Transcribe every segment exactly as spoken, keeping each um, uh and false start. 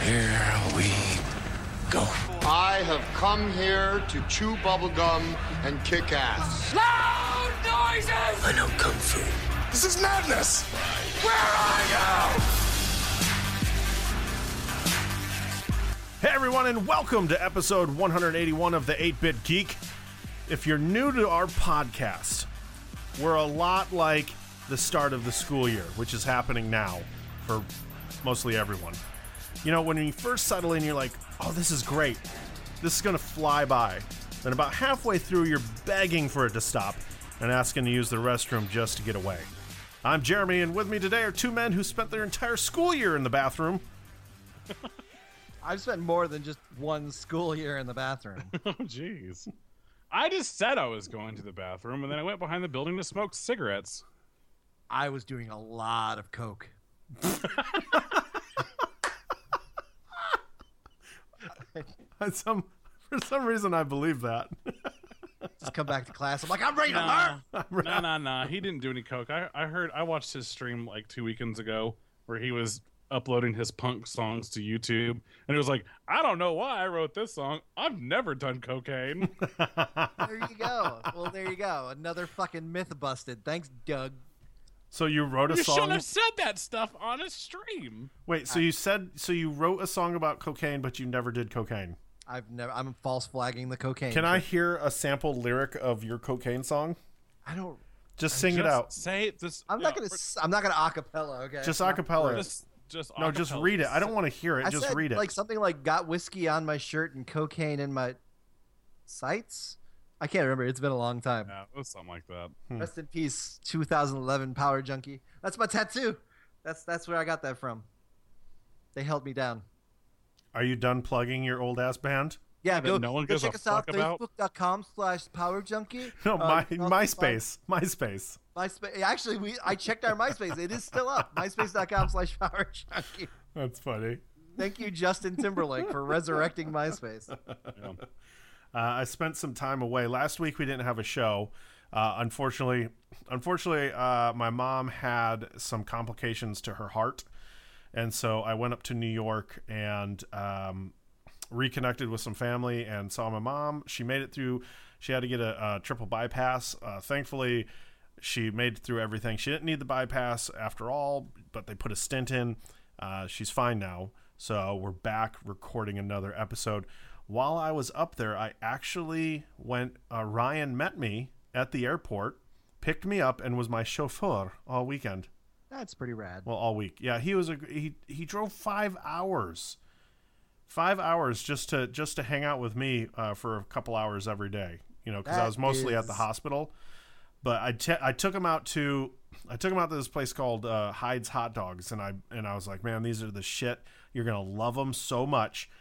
Here we go. I have come here to chew bubblegum and kick ass. Loud noises! I know Kung Fu. This is madness! Where are you? Hey everyone, and welcome to episode one eighty-one of the eight-Bit Geek. If you're new to our podcast, we're a lot like the start of the school year, which is happening now for mostly everyone. You know, when you first settle in, you're like, oh, this is great. This is going to fly by. Then about halfway through, you're begging for it to stop and asking to use the restroom just to get away. I'm Jeremy, and with me today are two men who spent their entire school year in the bathroom. I've spent more than just one school year in the bathroom. Oh, jeez. I just said I was going to the bathroom, and then I went behind the building to smoke cigarettes. I was doing a lot of coke. some, for some reason, I believe that. Just come back to class. I'm like, I'm ready to Nah, learn. nah, nah, nah. He didn't do any coke. I, I heard, I watched his stream like two weekends ago where he was uploading his punk songs to YouTube, and it was like, I don't know why I wrote this song. I've never done cocaine. There you go. Well, there you go. Another fucking myth busted. Thanks, Doug. So you wrote a You song. shouldn't have said that stuff on a stream. Wait, so you said so you wrote a song about cocaine, but you never did cocaine. I've never. I'm false flagging the cocaine. Can I hear a sample lyric of your cocaine song? I don't. Just sing Just it out. Say this. I'm not gonna. s- I'm not gonna acapella. Okay. Just I'm not- acapella. Just, just No, just acapella. read it. I don't want to hear it. I Just said, read it. like something like "got whiskey on my shirt and cocaine in my sights." I can't remember. It's been a long time. Yeah, it was something like that. Rest in peace, two thousand eleven Power Junkie. That's my tattoo. That's that's where I got that from. They held me down. Are you done plugging your old ass band? Yeah, that go, no one go gives check a us out. fuck about? Facebook.com slash Power Junkie. No, Uh, my you can also MySpace. MySpace. find MySpace. Actually, we I checked our MySpace. It is still up. MySpace.com slash Power Junkie. That's funny. Thank you, Justin Timberlake, for resurrecting MySpace. Yeah. Uh, I spent some time away. Last week we didn't have a show. Uh, unfortunately, unfortunately, uh, my mom had some complications to her heart, and so I went up to New York and um, reconnected with some family and saw my mom. She made it through. She had to get a, a triple bypass. Uh, thankfully, she made it through everything. She didn't need the bypass after all, but they put a stent in. Uh, she's fine now, so we're back recording another episode. While I was up there, I actually went, uh, Ryan met me at the airport, picked me up, and was my chauffeur all weekend. That's pretty rad. Well, all week. Yeah, he was a, he he drove five hours. Five hours just to just to hang out with me uh, for a couple hours every day, you know, because I That was mostly at is- the hospital. But I, te- I took him out to I took him out to this place called uh, Hyde's Hot Dogs, and I and I was like, man, these are the shit. You're gonna love them so much.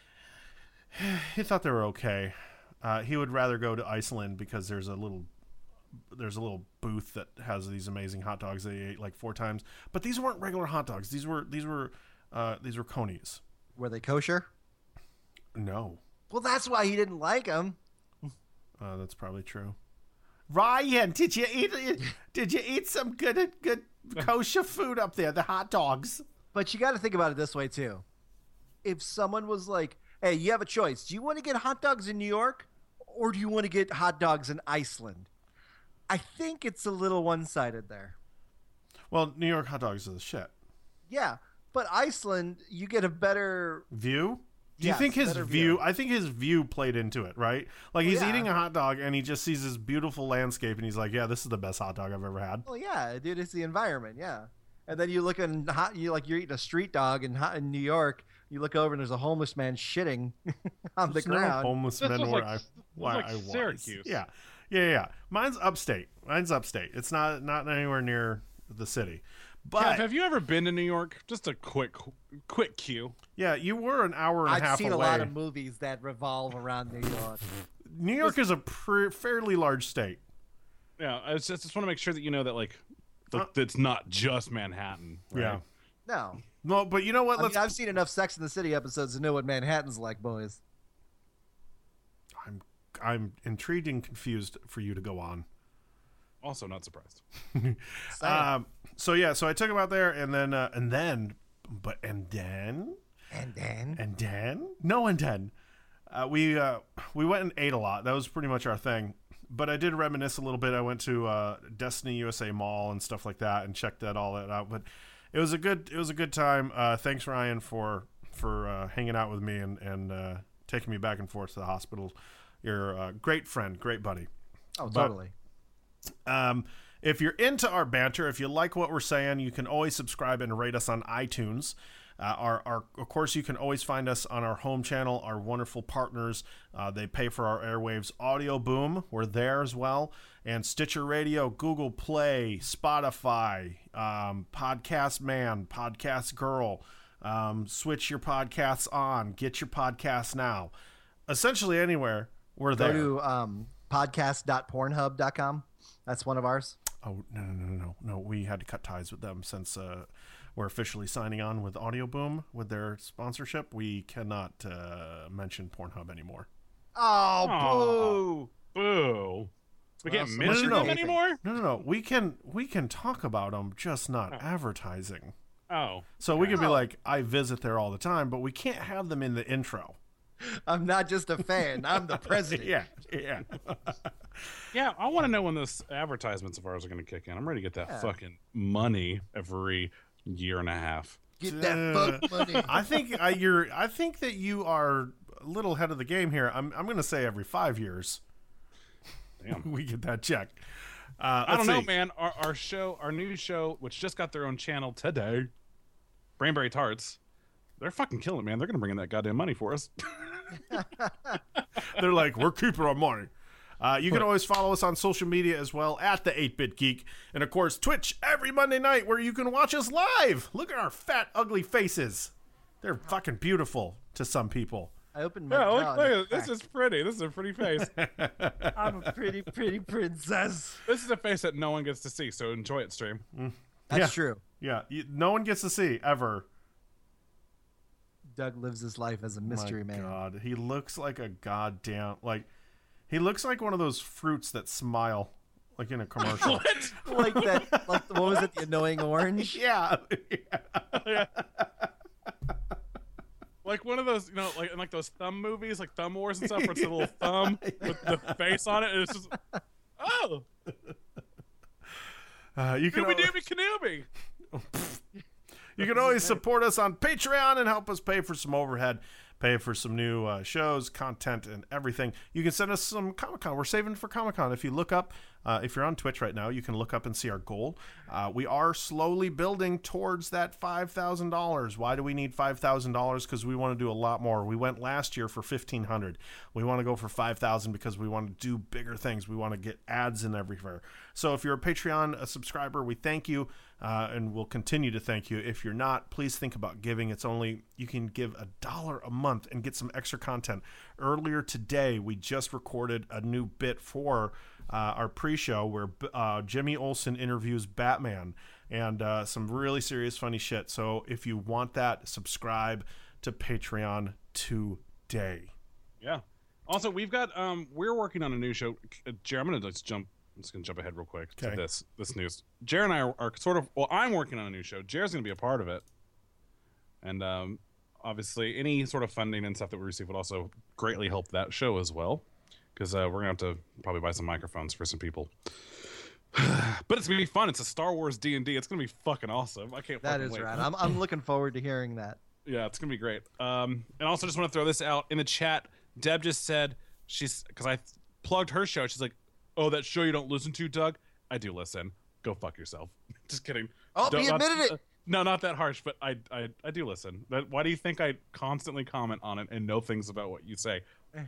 He thought they were okay. Uh, he would rather go to Iceland because there's a little there's a little booth that has these amazing hot dogs that he ate like four times. But these weren't regular hot dogs. These were these were uh, these were conies. Were they kosher? No, Well, that's why he didn't like them. uh, that's probably true. Ryan, did you eat did you eat some good good kosher food up there? The hot dogs. But you got to think about it this way, too. If someone was like, hey, you have a choice. Do you want to get hot dogs in New York or do you want to get hot dogs in Iceland? I think it's a little one-sided there. Well, New York hot dogs are the shit. Yeah, but Iceland, you get a better... View? Do you Yes, think his better view, view. I think his view played into it, right? Like he's yeah. eating a hot dog and he just sees this beautiful landscape and he's like, yeah, this is the best hot dog I've ever had. Well, yeah, dude, it's the environment, yeah. And then you look in hot, you like you're eating a street dog in hot in New York. You look over and there's a homeless man shitting on the There's no ground. homeless This men was where like- I, this was why like I was. Syracuse. Yeah. yeah, yeah, yeah. Mine's upstate. Mine's upstate. It's not not anywhere near the city. But Kev, have you ever been to New York? Just a quick, quick cue. yeah, you were an hour and a I've half seen away. a lot of movies that revolve around New York. New York is a pr- fairly large state. Yeah, I just, just want to make sure that you know that like, the, Uh, it's not just Manhattan. Right? Yeah. No, No, but you know what? I Let's. mean, I've seen enough Sex in the City episodes to know what Manhattan's like, boys. I'm I'm intrigued and confused for you to go on. Also, not surprised. Um, so yeah, so I took him out there, and then uh, and then, but and then And then And then no, and then uh, we uh, we went and ate a lot. That was pretty much our thing. But I did reminisce a little bit. I went to uh, Destiny U S A Mall and stuff like that, and checked that all that out. But it was a good it was a good time. Uh, thanks, Ryan, for for uh, hanging out with me and and uh, taking me back and forth to the hospital. You're a great friend, great buddy. oh, But- totally. Um, if you're into our banter, if you like what we're saying, you can always subscribe and rate us on iTunes. Uh, our, our, of course, you can always find us on our home channel, our wonderful partners. Uh, they pay for our airwaves. Audio Boom, we're there as well. And Stitcher Radio, Google Play, Spotify, um, Podcast Man, Podcast Girl. Um, switch your podcasts on. Get your podcasts now. Essentially anywhere, we're Go there. to um, podcast dot pornhub dot com. That's one of ours. Oh, no, no, no, no, no. No, we had to cut ties with them since uh, we're officially signing on with Audio Boom with their sponsorship. We cannot uh, mention Pornhub anymore. Oh, Aw. Boo. We can't Well, mention no, no, them no. anymore? No, no, no. We can we can talk about them, just not advertising. Oh. So we can be Oh. like, I visit there all the time, but we can't have them in the intro. I'm not just a fan. I'm the president. Yeah, yeah. Yeah, I want to know when those advertisements of ours are going to kick in. I'm ready to get that Yeah. fucking money every year and a half. Get that Uh, fuck money. I think I, you're. I think that you are a little ahead of the game here. I'm. I'm going to say every five years Damn. we get that check. Uh, I don't let's know, see. man. Our, our show, our new show, which just got their own channel today, Brainberry Tarts, they're fucking killing it, man. They're going to bring in that goddamn money for us. They're like, we're keeping our money. Uh, you can always follow us on social media as well at the eight bit Geek. And, of course, Twitch every Monday night where you can watch us live. Look at our fat, ugly faces. They're fucking beautiful to some people. I opened my Yeah, jaw look, and look it at this. cracked. Is pretty. This is a pretty face. I'm a pretty, pretty princess. This is a face that no one gets to see, so enjoy it, stream. That's Yeah. true. Yeah, you, no one gets to see, ever. Doug lives his life as a mystery My man. God, he looks like a goddamn, like, he looks like one of those fruits that smile, like in a commercial. Like that. Like what was it? The annoying orange. Yeah. Yeah. Like one of those, you know, like in like those thumb movies, like Thumb Wars and stuff, where it's a little thumb with the face on it, and it's just, oh, Uh, you can Dooby al- Dooby Kenobi. you can always support us on Patreon and help us pay for some overhead, pay for some new uh, shows, content, and everything. You can send us some Comic-Con. We're saving for Comic-Con. If you look up, uh, if you're on Twitch right now, you can look up and see our goal. Uh, we are slowly building towards that five thousand dollars. Why do we need five thousand dollars? Because we want to do a lot more. We went last year for fifteen hundred dollars. We want to go for five thousand dollars because we want to do bigger things. We want to get ads in everywhere. So if you're a Patreon a subscriber, we thank you. Uh, and we'll continue to thank you. If you're not, please think about giving. It's only, you can give a dollar a month and get some extra content. Earlier today, we just recorded a new bit for uh, our pre-show where uh, Jimmy Olsen interviews Batman and uh, some really serious funny shit. So if you want that, subscribe to Patreon today. Yeah. Also, we've got um, we're working on a new show. Uh, Jared, I'm gonna just jump. I'm just gonna jump ahead real quick Okay. to this this news. Jared and I are, are sort of. Well, I'm working on a new show. Jared's gonna be a part of it, and um, obviously, any sort of funding and stuff that we receive would also greatly help that show as well. Because uh, we're gonna have to probably buy some microphones for some people. But it's gonna be fun. It's a Star Wars D and D. It's gonna be fucking awesome. I can't. That fucking is wait. right. I'm I'm looking forward to hearing that. Yeah, it's gonna be great. Um, and also just want to throw this out in the chat. Deb just said she's because I plugged her show. She's like, "Oh, that show you don't listen to, Doug? I do listen. Go fuck yourself." Just kidding. Oh, Don't- he not- admitted it. No, not that harsh, but I I, I do listen. But why do you think I constantly comment on it and know things about what you say?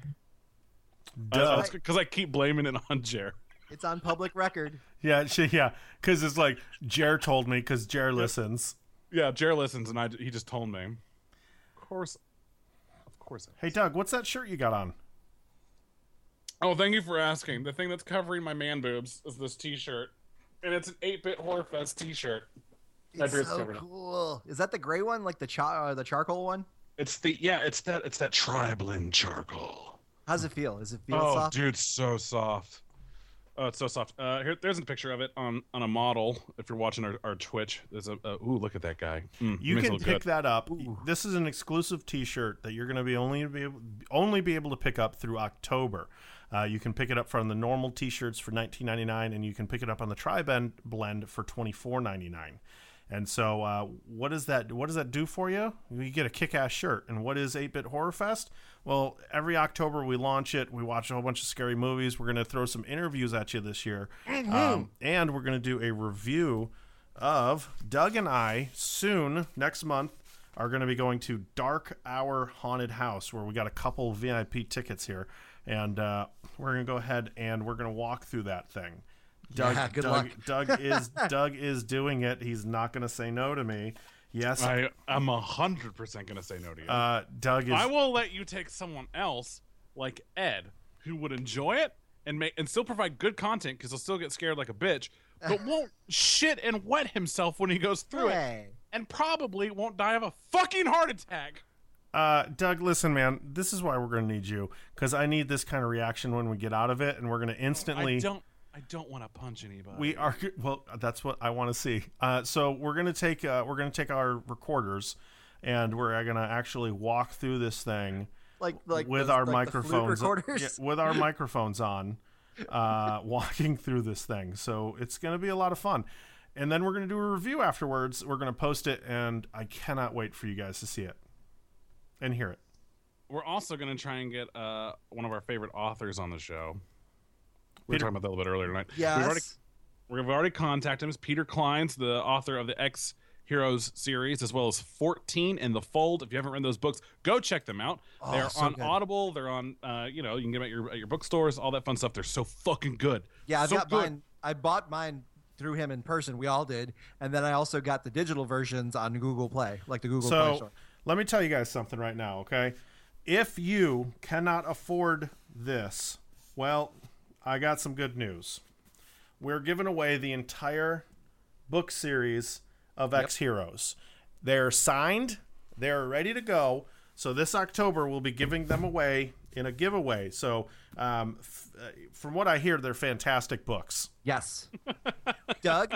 Duh. Because I keep blaming it on Jer. It's on public record. Yeah, she, yeah, because it's like, Jer told me because Jer listens. Yeah, Jer listens, and I he just told me. Of course, of course. Hey, Doug, what's that shirt you got on? Oh, thank you for asking. The thing that's covering my man boobs is this T-shirt, and it's an eight-bit Horror Fest T-shirt. My It's beard's so covered. cool. Is that the gray one, like the char- uh, the charcoal one? It's the yeah, it's that it's that Triblin charcoal. How's it feel? Does it feel Oh, soft? dude, so soft. Oh, it's so soft. Uh, here, there's a picture of it on, on a model. If you're watching our, our Twitch, there's a, a ooh, look at that guy. Mm, You makes it can look pick good. that up. This is an exclusive T-shirt that you're going to be only be able, only be able to pick up through October. Uh, you can pick it up from the normal T-shirts for nineteen ninety-nine, and you can pick it up on the Tri-Blend blend for twenty-four ninety-nine. And so, uh, what does that what does that do for you? You get a kick-ass shirt. And what is eight bit Horror Fest? Well, every October we launch it. We watch a whole bunch of scary movies. We're going to throw some interviews at you this year, um, and we're going to do a review of Doug and I soon next month are going to be going to Dark Hour Haunted House, where we got a couple V I P tickets here, and uh, we're going to go ahead and we're going to walk through that thing. Doug, Yeah, good Doug, luck. Doug is Doug is doing it. He's not going to say no to me. Yes, I, I'm a hundred percent gonna say no to you. uh, Doug is. I will let you take someone else like Ed, who would enjoy it and make and still provide good content because he'll still get scared like a bitch, but won't shit and wet himself when he goes through it, Hey. and probably won't die of a fucking heart attack. Uh, Doug, listen, man. This is why we're going to need you, because I need this kind of reaction when we get out of it, and we're going to instantly. I don't. I don't want to punch anybody. We are well. That's what I want to see. Uh, so we're gonna take uh, we're gonna take our recorders, and we're gonna actually walk through this thing Like like with the, our like the flute microphones, recorders. yeah, with our microphones on, uh, walking through this thing. So it's gonna be a lot of fun, and then we're gonna do a review afterwards. We're gonna post it, and I cannot wait for you guys to see it and hear it. We're also gonna try and get uh, one of our favorite authors on the show. We were Peter- talking about that a little bit earlier tonight. Yes. We've already, we've already contacted him. It's Peter Kleins, the author of the X Heroes series, as well as fourteen in the Fold. If you haven't read those books, go check them out. Oh, they're so on good. Audible. They're on, uh, you know, you can get them at your at your bookstores, all that fun stuff. They're so fucking good. Yeah, I've so got good. mine. I bought mine through him in person. We all did, and then I also got the digital versions on Google Play, like the Google Play So Store. let me tell you guys something right now, okay? If you cannot afford this, well, I got some good news. We're giving away the entire book series of X Heroes. They're signed, they're ready to go. So this October we'll be giving them away in a giveaway. So um, f- uh, from what I hear, they're fantastic books. Yes, Doug.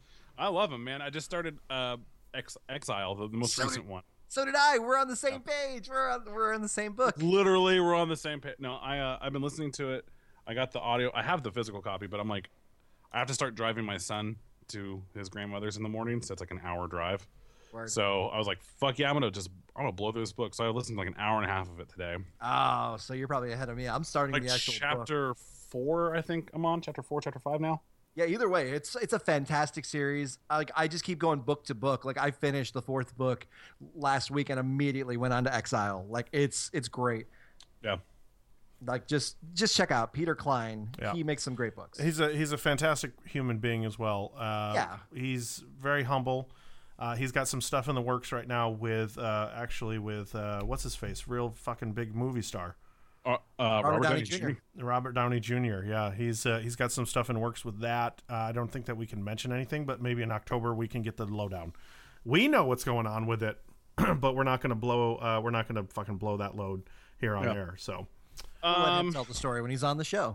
I love them, man. I just started uh, Ex- Exile, the, the most So recent did- one. So did I. We're on the same page. We're on, we're in the same book. Literally, we're on the same page. No, I uh, I've been listening to it. I got the audio. I have the physical copy, but I'm like, I have to start driving my son to his grandmother's in the morning, so it's like an hour drive. Word. So I was like, fuck yeah, I'm gonna just I'm gonna blow through this book. So I listened to like an hour and a half of it today. Oh, so you're probably ahead of me. I'm starting Like the actual book. chapter four, I think I'm on. Chapter four, chapter five now. Yeah, either way, it's it's a fantastic series. I, like I just keep going book to book. Like I finished the fourth book last week and immediately went on to Exile. Like it's it's great. Yeah. Like just just check out Peter Klein. Yeah. He makes some great books. He's a he's a fantastic human being as well. Uh, Yeah. he's very humble. Uh, he's got some stuff in the works right now with uh, actually with uh, what's his face, real fucking big movie star, Uh, uh, Robert, Downey Downey Junior Junior Robert Downey Junior Yeah, he's uh, he's got some stuff in works with that. Uh, I don't think that we can mention anything, but maybe in October we can get the lowdown. We know what's going on with it, but we're not going to blow. Uh, we're not going to fucking blow that load here on Yeah. air. So. We'll let him Um, tell the story when he's on the show.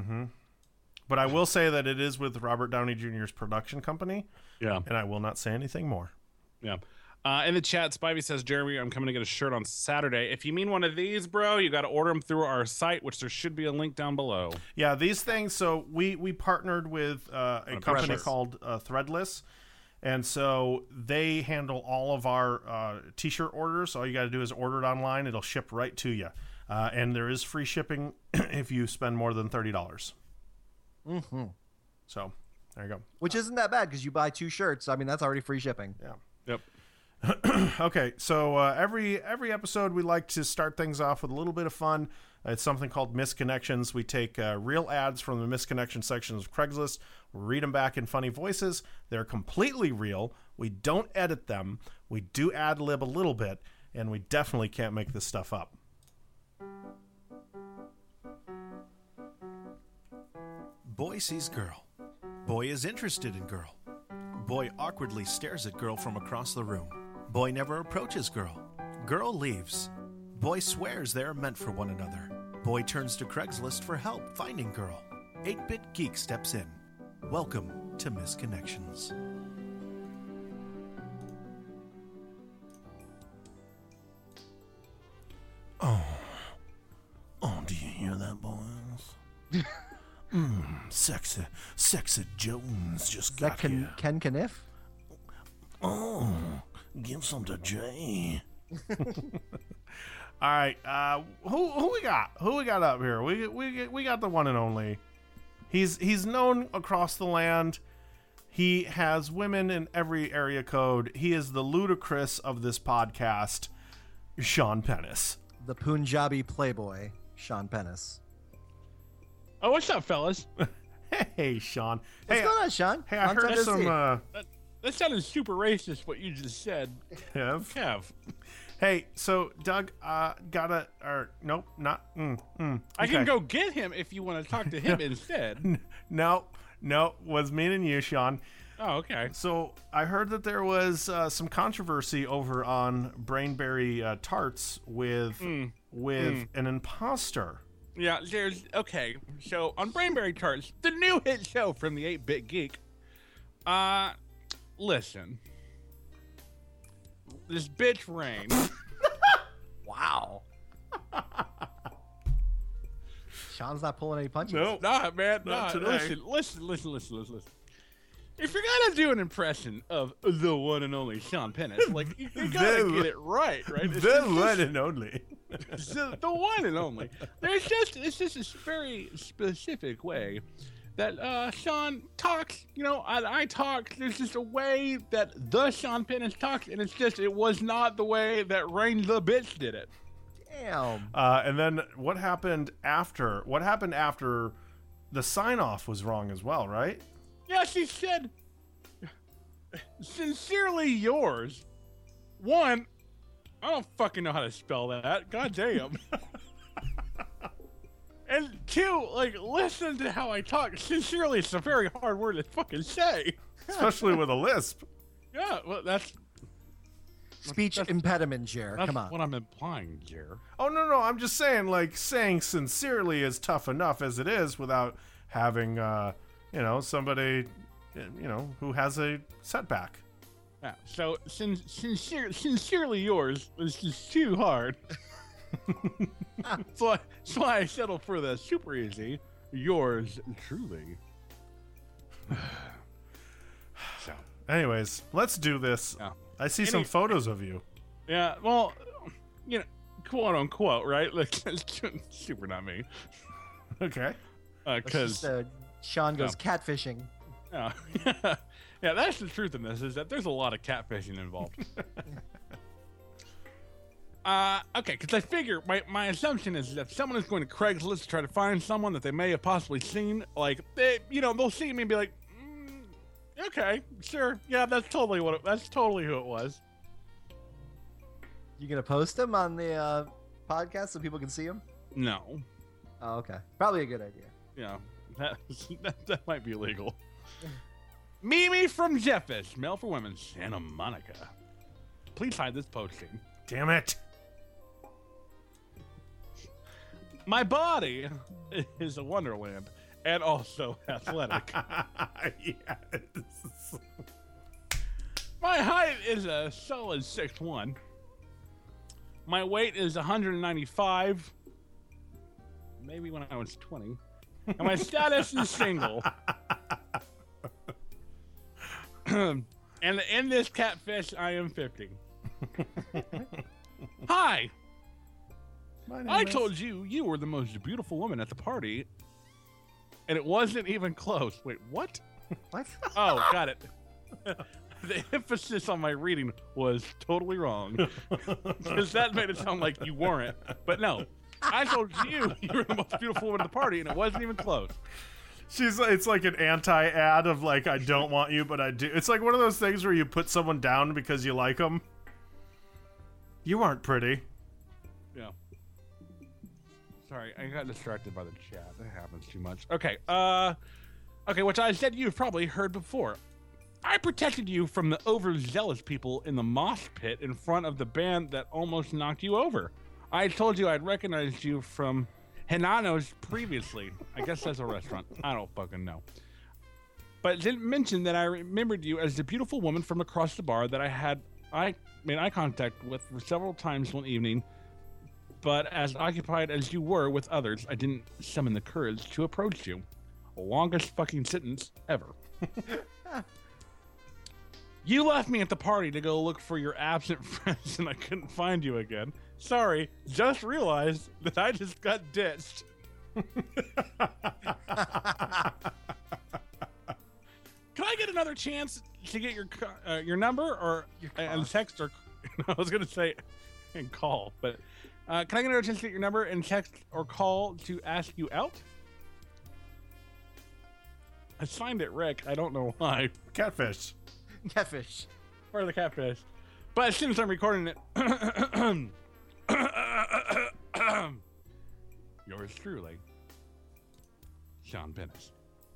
But I will say that it is with Robert Downey Junior's production company, yeah. and I will not say anything more. Yeah. Uh, in the chat, Spivey says, Jeremy, I'm coming to get a shirt on Saturday. If you mean one of these, bro, you got to order them through our site, which there should be a link down below. Yeah, these things. So we we partnered with uh, a Oh, company Threadless. called uh, Threadless, and so they handle all of our uh, t-shirt orders. All you got to do is order it online; it'll ship right to you, uh, and there is free shipping if you spend more than thirty dollars. Mm-hmm. So there you go. Which isn't that bad because you buy two shirts. I mean, that's already free shipping. Yeah. Yep. Okay, so uh, every every episode we like to start things off with a little bit of fun. It's something called Misconnections. We take uh, real ads from the misconnection sections of Craigslist, read them back in funny voices. They're completely real. We don't edit them. We do ad lib a little bit, and we definitely can't make this stuff up. Boy sees girl. Boy is interested in girl. Boy awkwardly stares at girl from across the room. Boy never approaches girl. Girl leaves. Boy swears they are meant for one another. Boy turns to Craigslist for help finding girl. eight-Bit Geek steps in. Welcome to Misconnections. Oh, oh, do you hear that, boys? Mmm, sexy, sexy Jones just Is that got Ken, here. Ken Kniff? Oh, give some to Jay. All right, uh, who who we got? Who we got up here? We we we got the one and only. He's he's known across the land. He has women in every area code. He is the ludicrous of this podcast, Sean Pennis. The Punjabi playboy, Sean Pennis. Oh, what's up, fellas? Hey, Sean. What's hey, going on, Sean? Hey, I Long time heard no some. see. Uh, That, that sounded super racist, what you just said. Kev. Kev. Hey, so Doug, uh, gotta or nope, not. Mm, mm, I can okay. go get him if you want to talk to him instead. No, no, was me and you, Sean. Oh, okay. So I heard that there was uh, some controversy over on Brainberry uh, tarts with Mm. with Mm. an imposter. Yeah, there's okay. So on Brainberry Tarts, the new hit show from the eight-Bit Geek. Uh, listen. This bitch Rain. Wow. Sean's not pulling any punches. No. Nah, man, Not nah. today. Listen, listen, listen, listen, listen, listen. If you're gonna do an impression of the one and only Sean Pennis, like you, you gotta The- get it right, right? It's The just- one and only. the, the one and only. There's just it's just this very specific way that uh, Sean talks. You know, I, I talk. There's just a way that the Sean Pennis talks, and it's just it was not the way that Rain the bitch did it. Damn. Uh, and then what happened after? What happened after the sign off was wrong as well, right? Yeah, she said, "Sincerely yours." One, I don't fucking know how to spell that. God damn. And two, like, listen to how I talk. Sincerely, it's a very hard word to fucking say. Especially with a lisp. Yeah, well, that's Speech That's- impediment, Jer. that's Come on. what I'm implying, Jer. Oh no, no, I'm just saying, like, saying sincerely is tough enough as it is without having, uh, you know, somebody, you know, who has a setback. Yeah. So, sin- sincere, sincerely yours is just too hard. so, I, so I settled for the super easy. Yours truly. so. Anyways, let's do this. Yeah. I see Any- some photos of you. Yeah, well, you know, quote unquote, right? Like, super not me. Okay. It's Because, just, uh, Sean goes catfishing. yeah. yeah, that's the truth in this, is that there's a lot of catfishing involved. uh, okay, because I figure, my, my assumption is that someone is going to Craigslist to try to find someone that they may have possibly seen. Like, they, you know, they'll see me and be like, mm, okay, sure. Yeah, that's totally what it, that's totally who it was. You gonna post him on the uh, podcast so people can see him? No. Oh, okay. Probably a good idea. Yeah, that, that, that might be illegal. Mimi from Jeffish, Mail for Women, Santa Monica. Please hide this posting. Damn it. My body is a wonderland and also athletic. Yes. My height is a solid six one. My weight is one hundred ninety-five. Maybe when I was twenty. And my status is single. And in this catfish, I am fifty. Hi. My name I is- told you you were the most beautiful woman at the party, and it wasn't even close. Wait, what? What? Oh, got it. The emphasis on my reading was totally wrong, because that made it sound like you weren't. But no, I told you you were the most beautiful woman at the party, and it wasn't even close. She's it's like an anti-ad of like, I don't want you, but I do. It's like one of those things where you put someone down because you like them. You aren't pretty. Yeah. Sorry, I got distracted by the chat. That happens too much. Okay, uh, okay, which I said you've probably heard before. I protected you from the overzealous people in the mosh pit in front of the band that almost knocked you over. I told you I'd recognized you from Hananos previously. I guess that's a restaurant. I don't fucking know. But it didn't mention that I remembered you as the beautiful woman from across the bar that I had I made eye contact with for several times one evening. But as occupied as you were with others, I didn't summon the courage to approach you. Longest fucking sentence ever. You left me at the party to go look for your absent friends and I couldn't find you again. Sorry, just realized that I just got ditched. Can I get another chance to get your co- uh, your number or Your and text or I was gonna say and call, but uh, can I get another chance to get your number and text or call to ask you out? I signed it Rick. I don't know why. Catfish. Catfish. Where are the catfish? But as soon as I'm recording it, yours truly, Sean Pennis.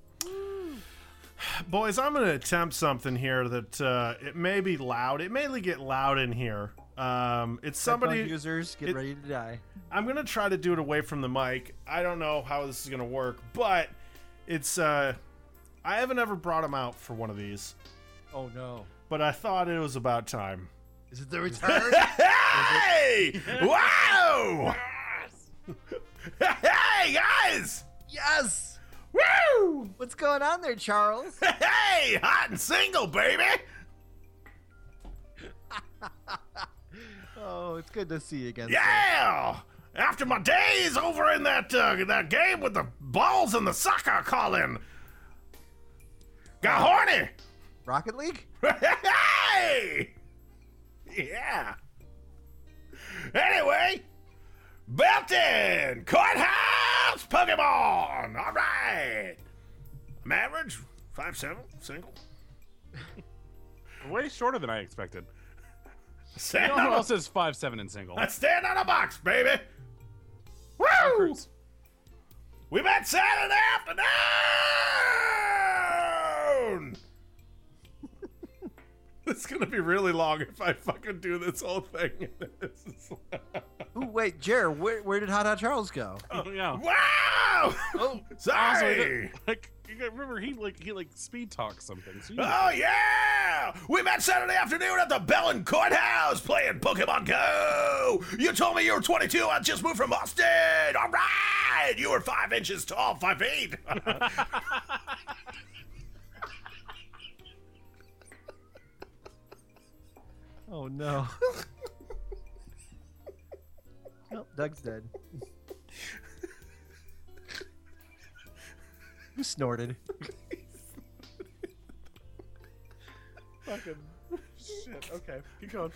Boys, I'm going to attempt something here that uh, it may be loud. It may get loud in here. Um, it's somebody. Headphone users, get it- ready to die. I'm going to try to do it away from the mic. I don't know how this is going to work, but it's. Uh, I haven't ever brought him out for one of these, Oh no. but I thought it was about time. Is it the return? Hey! Wow! Hey, guys! Yes! Woo! What's going on there, Charles? Hey! Hot and single, baby! Oh, it's good to see you again. sir. Yeah! After my days over in that uh, that game with the balls and the soccer calling, got horny. Rocket League? Hey! Yeah. Anyway, Belton Courthouse Pokemon. All right. I'm average, five seven, single. Way shorter than I expected. Stand You know who on else is five seven and single? a, stand on a box, baby. Woo! Cruz. We met Saturday afternoon. It's gonna be really long if I fucking do this whole thing. This is- Ooh, wait, Jared, where, where did Hot Hot Charles go? Oh yeah. Wow! Oh, Sorry. Like you got- remember he like he like speed talks something. So you Oh yeah! We met Saturday afternoon at the Bellin Courthouse playing Pokemon Go. You told me you were twenty-two. I just moved from Austin. All right, you were five inches tall, five feet. oh no. Oh, Doug's dead. Who snorted? Fucking shit. Okay, keep going.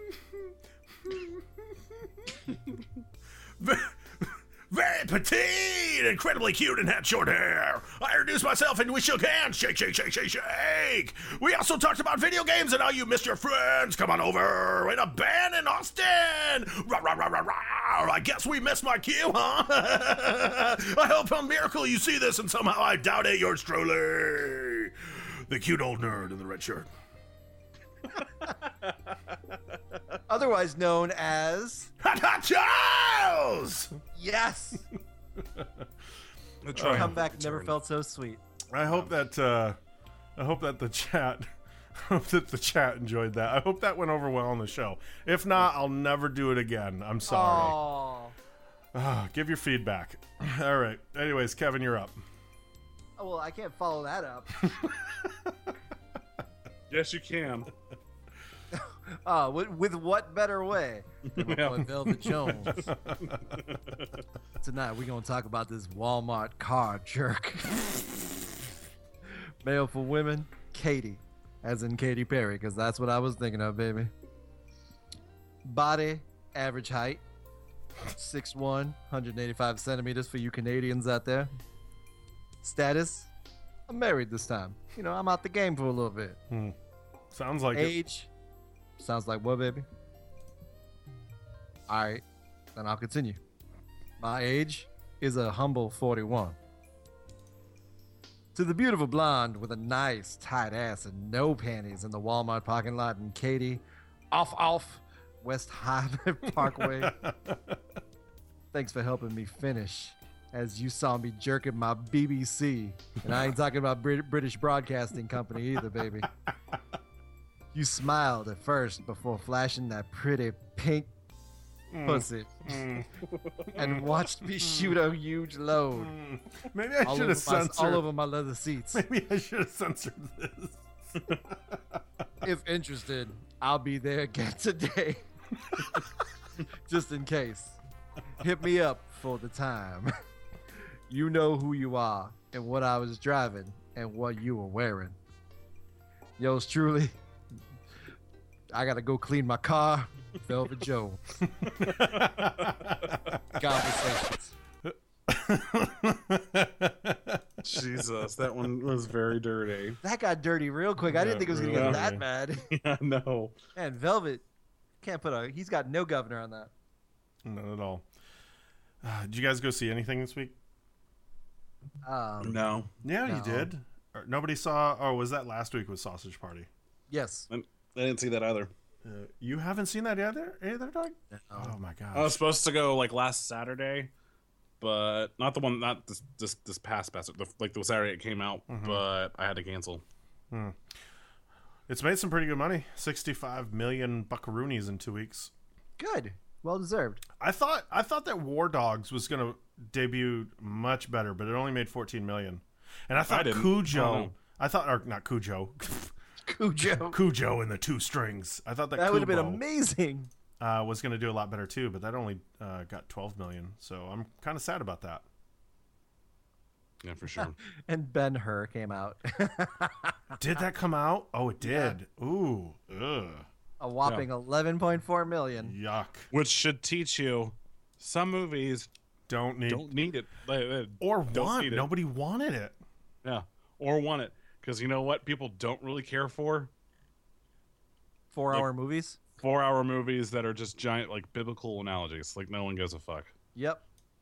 Very petite, incredibly cute, and had short hair. I introduced myself and we shook hands. Shake, shake, shake, shake, shake. We also talked about video games and how you missed your friends. Come on over. We're in a band in Austin. Rah, rah, rah, rah, rah. I guess we missed my cue, huh? I hope on miracle you see this and somehow I doubt it. Yours truly, the cute old nerd in the red shirt. Otherwise known as... Hot Hot Charles! Yes! The try. Comeback never felt so sweet. I hope that uh, I hope that the chat I hope that the chat enjoyed that. I hope that went over well on the show. If not, I'll never do it again. I'm sorry. Oh. Ah, give your feedback. All right. Anyways, Kevin, you're up. Oh, well, I can't follow that up. Yes, you can. Oh, with, with what better way than with Yeah. boy Velvet Jones? Tonight, we're going to talk about this Walmart car jerk. Male for women, Katy, as in Katy Perry, because that's what I was thinking of, baby. Body, average height, six one, one hundred eighty-five centimeters for you Canadians out there. Status, I'm married this time. You know, I'm out the game for a little bit. Sounds like it. Age, sounds like what, baby? All right, then I'll continue. My age is a humble forty-one. To the beautiful blonde with a nice tight ass and no panties in the Walmart parking lot in Katy, off off West Highland Parkway. Thanks for helping me finish. As you saw me jerking my B B C. And I ain't talking about Brit- British Broadcasting Company either, baby. You smiled at first before flashing that pretty pink pussy. Mm. And watched me shoot a huge load. Mm. Maybe I all should over have my- censored. all over my leather seats. Maybe I should have censored this. If interested, I'll be there again today. Just in case. Hit me up for the time. You know who you are and what I was driving and what you were wearing. Yours truly. I gotta go clean my car. Velvet Joe. Conversations. Jesus, that one was very dirty. That got dirty real quick. I didn't think it was gonna Yeah, get that bad. Yeah, no. Man, Velvet can't put a. He's got no governor on that. Not at all. Uh, did you guys go see anything this week? Um, No. Yeah, No. you did. Or, nobody saw. Oh, was that last week with Sausage Party? Yes. I didn't see that either. Uh, you haven't seen that either, either, Doug? Oh my gosh. I was supposed to go like last Saturday, but not the one, not this this, this past past the, like the Saturday it came out, Mhm. but I had to cancel. Hmm. It's made some pretty good money. Sixty-five million buckaroonies in two weeks. Good. Well deserved. I thought I thought that War Dogs was going to debut much better, but it only made fourteen million. And I thought didn't. Cujo, I don't know. I thought or not Cujo, Cujo. Cujo and the Two Strings. I thought that That would have been Kubo, amazing. uh, was going to do a lot better too, but that only uh, got twelve million. So I'm kind of sad about that. Yeah, for sure. And Ben Hur came out. Did that come out? Oh, it did. Ooh, ugh, A whopping eleven point four million. yuck. Which should teach you some movies Don't need don't need it. They- they or don't want. need it. Nobody wanted it. Yeah, or want it because you know what people don't really care for Four hour movies. four-hour movies that are just giant like biblical analogies. Like no one gives a fuck. Yep.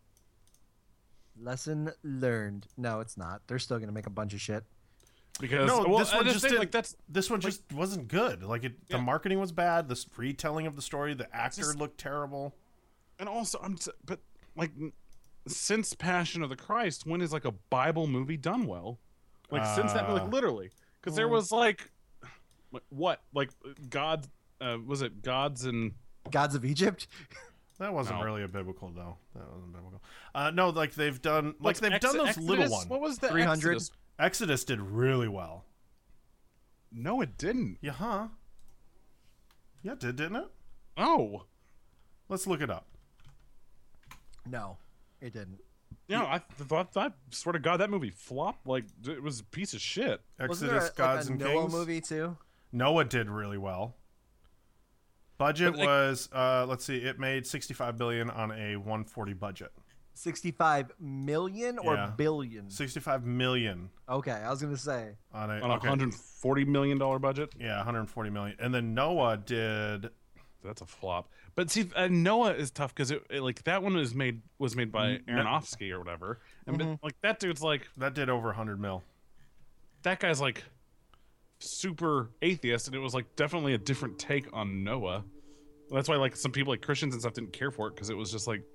Lesson learned. No, it's not. They're still gonna make a bunch of shit. Because No, well, this I one just just think, didn't- like that's This one just wasn't good. Like it, Yeah. the marketing was bad. The retelling of the story, the actor Just- looked terrible. and also I'm t- but like n- since Passion of the Christ, when is like a Bible movie done well? Like since that, Uh, like literally, because there was like, like what like God uh, was it Gods and Gods of Egypt. That wasn't No. really a biblical though. That wasn't biblical. Uh, no, like they've done, like, like they've Ex- done those Exodus? little ones. What was the three hundred? Exodus? Exodus did really well. No, it didn't. Yeah, huh? Yeah, it did, didn't it? Oh, Let's look it up. No, it didn't. yeah. I thought that. Swear to God, that movie flopped. Like it was a piece of shit. Wasn't there Exodus, a, Gods like a and Noah Kings. movie too? Noah did really well. Budget But, like- was, uh, let's see, it made sixty-five billion on a one forty budget. Sixty-five million or Yeah. billion? sixty-five million Okay, I was gonna say. on a On a okay. hundred forty million dollar budget. Yeah, one hundred forty million. And then Noah did That's a flop. But see, uh, Noah is tough because it, it- like that one was made was made by No. Aronofsky or whatever, and but, like that dude's like that did over one hundred mil. that guy's like super atheist, and it was like definitely a different take on Noah. That's why like some people like Christians and stuff didn't care for it because it was just like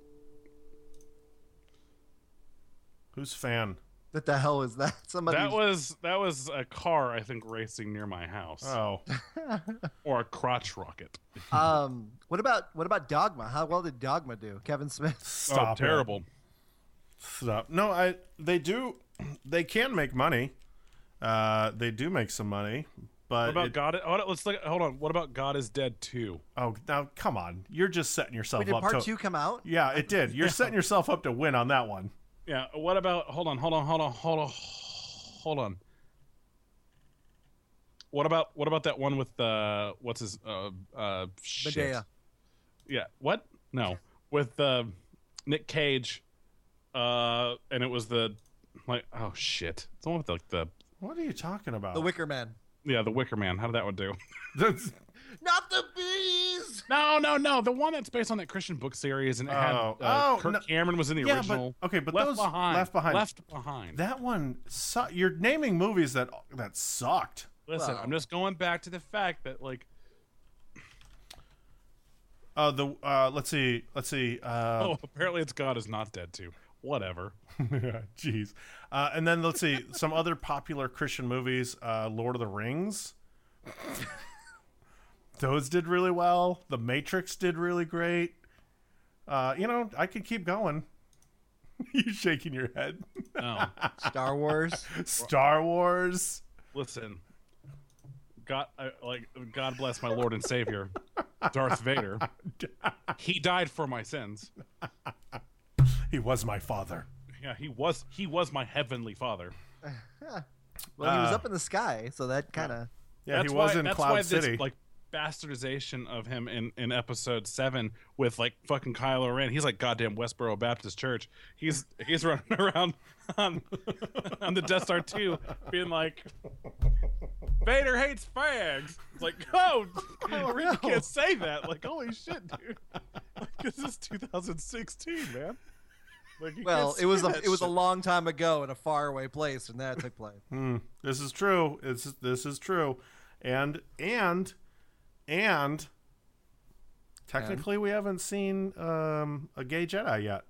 Who's fan? What the hell is that? Somebody. that was that was a car I think racing near my house Oh, or a crotch rocket. Um. What about what about Dogma? How well did Dogma do? Kevin Smith. stop oh, it. terrible. Stop. No, I. They do. They can make money. Uh, they do make some money, but What about it- God? Hold on, let's look. Hold on. What about God is Dead two? oh, now come on. You're just setting yourself Wait, did up part to. two come out? Yeah, it did. You're setting yourself up to win on that one. Yeah. What about? Hold on. Hold on. Hold on. Hold on. Hold on. What about? What about that one with uh, what's his uh uh shit. Medea. Yeah. What? No. With uh, Nick Cage. Uh, and it was the like oh shit. It's the one with like the What are you talking about? The Wicker Man. yeah the Wicker Man. How did that one do? That's- Not the bees. no, no, no. The one that's based on that Christian book series and it had Oh. uh, Oh, Kirk no. Cameron was in the Yeah, but- original. okay, but Left those- behind. Left Behind. Left Behind. that one. Su- you're naming movies that that sucked. Listen, Well- I'm just going back to the fact that like Uh, the uh, let's see, let's see. Uh, Oh, apparently it's God is not dead too. Whatever. Jeez. Uh, and then let's see some other popular Christian movies. Uh, Lord of the Rings. Those did really well. The Matrix did really great. Uh, you know, I could keep going. You shaking your head. No. Star Wars. Star Wars. Listen. God, uh, like God bless my Lord and Savior, Darth Vader. He died for my sins. He was my father. Yeah, he was. He was my heavenly father. Well, he was Uh, up in the sky, so that kind of. Yeah, that's he was why, in that's Cloud why City. This, like bastardization of him in, in episode seven with like fucking Kylo Ren. He's like goddamn Westboro Baptist Church. He's he's running around on on the Death Star two, being like, Vader hates fags. It's like, oh, Kylo Ren, you can't say that. Like, holy shit, dude. Like, this is two thousand sixteen, man. Like, you Well, can't it was say a that it was a shit. long time ago in a faraway place when that took place. Hmm. This is true. It's this is true, and and and technically we haven't seen um, a gay Jedi yet.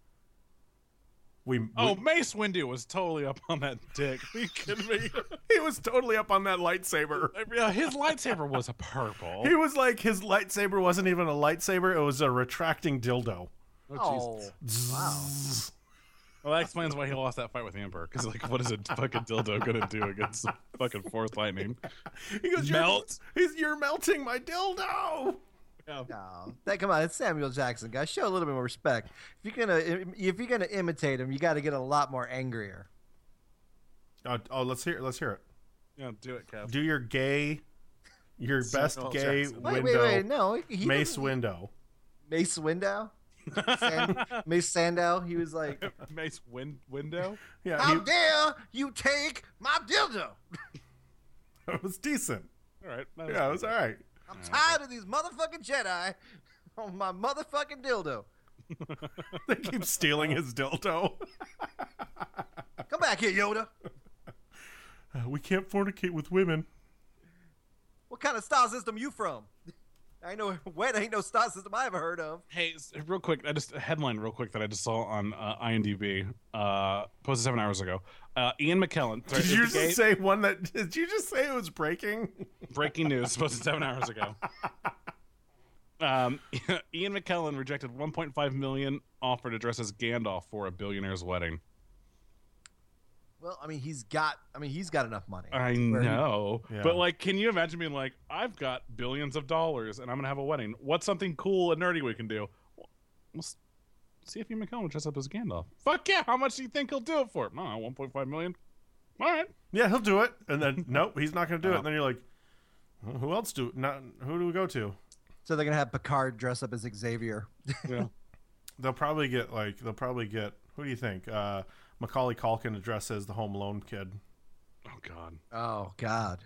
We, we Oh, Mace Windu was totally up on that dick. Are you kidding me? he was totally up on that lightsaber. Yeah, his lightsaber was a purple. He was like his lightsaber wasn't even a lightsaber; it was a retracting dildo. Oh, wow. Well, that explains why he lost that fight with the Emperor. Because, like, what is a fucking dildo gonna do against the fucking Force lightning? He goes, Melt. You're, he's, you're melting my dildo. Yeah. No, that, come on, it's Samuel Jackson, guys. Show a little bit more respect. If you're gonna if you're gonna imitate him, you got to get a lot more angrier. Oh, oh, let's hear. Let's hear it. Yeah, do it, Kev. Do your gay, your best Samuel gay Jackson. Wait, window, wait, wait, no, he Mace doesn't- window. Mace Window, Sand, Mace Sandow. He was like, Mace win- window? Yeah, "How he, dare you take my dildo? it was decent. All right. that Yeah, it was good. all right. I'm tired of these motherfucking Jedi on my motherfucking dildo. They keep stealing his dildo. Come back here, Yoda. Uh, we can't fornicate with women. What kind of star system you from? I know wet ain't no star system I ever heard of. Hey, s- real quick, I just a headline real quick that I just saw on uh, IMDb, uh, posted seven hours ago. Uh, Ian McKellen. sorry, Did is you the just gay- say one that? Did you just say it was breaking? Breaking news, posted seven hours ago. Um, Ian McKellen rejected one point five million offer to dress as Gandalf for a billionaire's wedding. Well, I mean, he's got. I mean, he's got enough money. I Where he- know, Yeah. but like, can you imagine being like, I've got billions of dollars and I'm gonna have a wedding. What's something cool and nerdy we can do? Well, let's see if Ian McKellen will dress up as Gandalf. Fuck yeah! How much do you think he'll do it for? I don't know, one point five million. All right. Yeah, he'll do it. And then nope, he's not going to do it. Oh. And then you're like, well, who else do? Not who do we go to? So they're gonna have Picard dress up as Xavier. Yeah. They'll probably get like they'll probably get. Who do you think? Uh, Macaulay Culkin to dress as the Home Alone kid. Oh God. Oh God.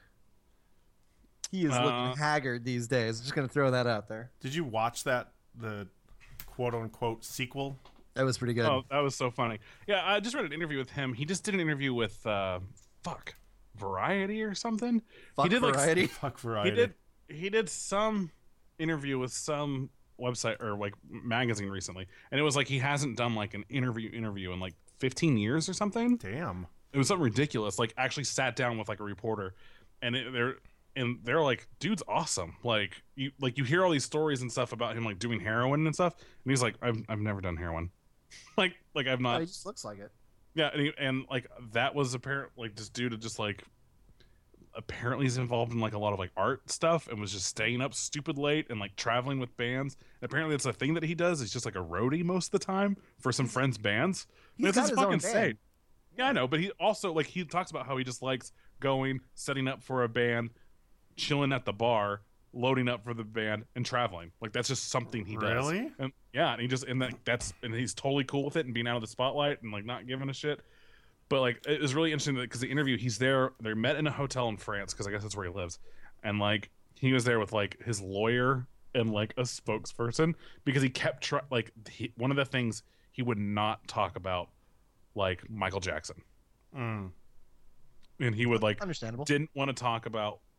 He is Uh, looking haggard these days. Just gonna throw that out there. Did you watch that the quote unquote sequel? That was pretty good. Oh, that was so funny. Yeah, I just read an interview with him. He just did an interview with uh, fuck Variety or something. Fuck he did like Variety. Fuck variety. he did he did some interview with some website or like magazine recently, and it was like he hasn't done like an interview interview in like fifteen years or something. Damn. It was something ridiculous. Like actually sat down with like a reporter, and it, they're and they're like, dude's awesome. Like you like you hear all these stories and stuff about him like doing heroin and stuff, and he's like, I've I've never done heroin. like like I've Oh, not. he just looks like it. Yeah, and, he, and like that was apparent like just due to just like apparently he's involved in like a lot of like art stuff and was just staying up stupid late and like traveling with bands. And apparently it's a thing that he does. He's just like a roadie most of the time for some friends' bands. He's It's got just his own fucking band. insane. Yeah, I know, but he also like he talks about how he just likes going, setting up for a band, chilling at the bar, loading up for the band, and traveling. Like that's just something he does. Really? And yeah, and he just and that, that's and he's totally cool with it and being out of the spotlight and like not giving a shit. But like it was really interesting because the interview, he's there. They met in a hotel in France because I guess that's where he lives, and like he was there with like his lawyer and like a spokesperson because he kept try like he, one of the things he would not talk about like Michael Jackson, Mm. and he would like Understandable. didn't want to talk about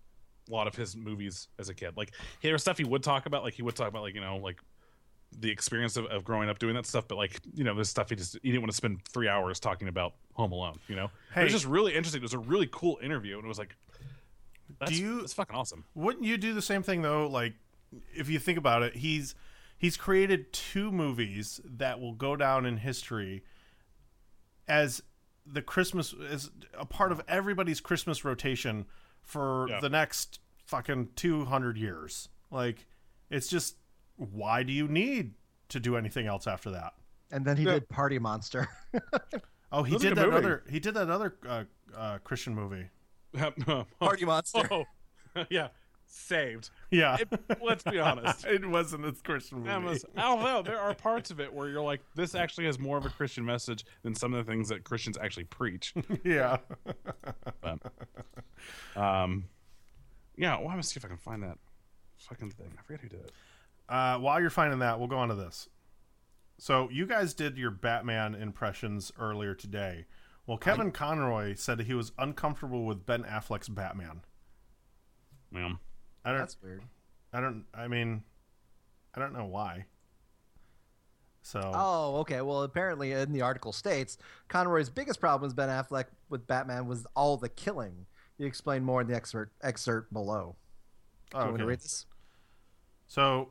a lot of his movies as a kid. Like there was stuff he would talk about, like he would talk about like you know like the experience of, of growing up doing that stuff, but like you know, there's stuff he just he didn't want to spend three hours talking about Home Alone. You know, Hey. it was just really interesting. It was a really cool interview, and it was like, that's, Do you- that's fucking awesome. Wouldn't you do the same thing though? Like, if you think about it, he's he's created two movies that will go down in history as the Christmas as a part of everybody's Christmas rotation for Yeah. the next fucking two hundred years. Like, it's just, why do you need to do anything else after that? And then he Yeah. did Party Monster. Oh, he That's a did good that movie. other he did that other uh, uh, Christian movie. Party Monster. Oh, yeah, saved. Yeah, It, let's be honest. it wasn't a Christian movie. That was, although there are parts of it where you're like, this actually has more of a Christian message than some of the things that Christians actually preach. Yeah. But, um, yeah, well, I'm gonna see if I can find that fucking thing. I forget who did it. Uh, while you're finding that, we'll go on to this. So you guys did your Batman impressions earlier today. Well, Kevin Conroy said that he was uncomfortable with Ben Affleck's Batman. Yeah. I don't. That's weird. I don't. I mean, I don't know why. So. Oh, okay. Well, apparently in the article states, Conroy's biggest problem with Ben Affleck with Batman was all the killing. He explained more in the excerpt, excerpt below. Do you oh, want me to okay. read this? So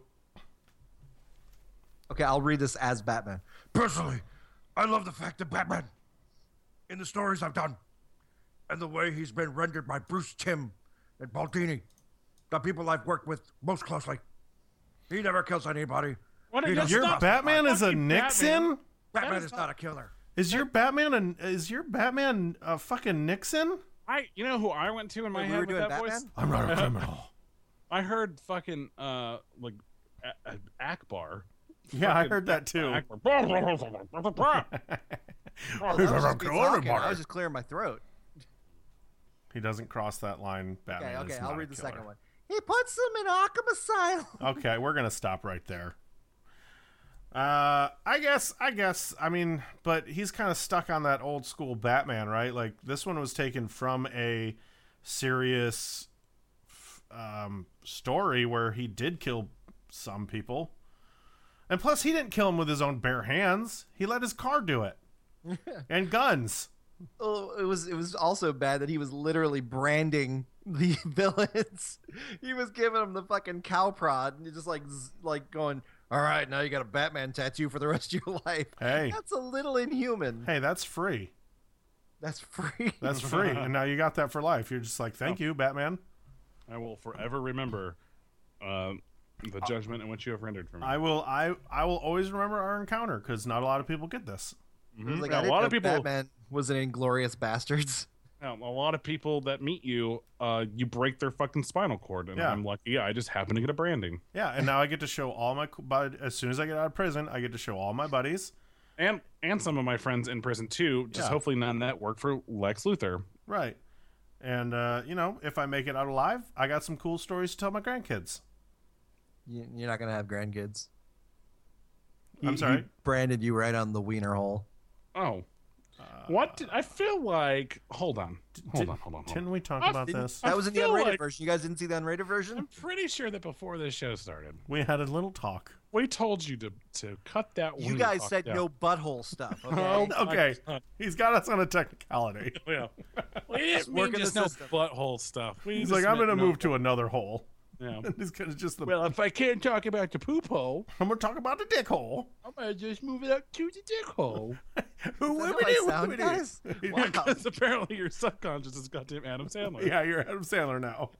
Okay, I'll read this as Batman. Personally, I love the fact that Batman, in the stories I've done, and the way he's been rendered by Bruce Timm and Paul Dini, the people I've worked with most closely, he never kills anybody. What He are doesn't your stop- Batman is a fucking Nixon. Batman. Batman That is is not- not a killer. Is your Batman a, is your Batman a fucking Nixon? I, you know who I went to in my Wait, we head were with doing that Batman? voice? I'm not a criminal. I heard fucking uh like a- a- Akbar. Yeah, I Fucking heard that too. Akbar. Oh, that was just me talking. I was just clearing my throat. He doesn't cross that line. Batman Okay, is okay, I'll not a read the killer. second one. He puts them in Arkham Asylum. Okay, we're gonna stop right there. Uh, I guess, I guess, I mean, but he's kind of stuck on that old school Batman, right? Like this one was taken from a serious um, story where he did kill some people, and plus he didn't kill him with his own bare hands. He let his car do it, and guns. Oh, it was it was also bad that he was literally branding the villains. He was giving them the fucking cow prod and just like z- like going, all right, now you got a Batman tattoo for the rest of your life. Hey. That's a little inhuman. Hey, that's free. That's free. That's free, and now you got that for life. You're just like, thank you, Batman. I will forever remember uh, the judgment in which you have rendered for me. I will. I I will always remember our encounter because not a lot of people get this. It was like, Yeah, I a didn't lot know of people. Batman was an Inglorious Bastards. Now, a lot of people that meet you, uh, you break their fucking spinal cord, and Yeah. I'm lucky. I just happen to get a branding, Yeah, and now I get to show all my bud. As soon as I get out of prison, I get to show all my buddies. and and some of my friends in prison too. Just Yeah. hopefully none that work for Lex Luthor. Right, and uh, you know, if I make it out alive, I got some cool stories to tell my grandkids. You, you're not gonna have grandkids. I'm He- sorry? he branded you right on the wiener hole. Oh, what? Did, I feel like. Hold on. Hold Did- on. Hold on. Hold Didn't on. we talk I about didn't- this? That was in the feel unrated like- version. You guys didn't see the unrated version? I'm pretty sure that before this show started, We had a little talk. we told you to to cut that. You wiener guys talk said down. no butthole stuff. Okay. Oh, Okay, my God. he's got us on a technicality. Yeah. We didn't mean working the just no system. butthole stuff. We He's just like, I'm meant gonna no- move to another hole. Yeah. He's gonna just the. Well, if I can't talk about the poop hole, I'm gonna talk about the dick hole. I'm gonna just move it up to the dick hole. Who Is that how I sound, guys? Wow. Because apparently your subconscious is goddamn Adam Sandler. Yeah, you're Adam Sandler now.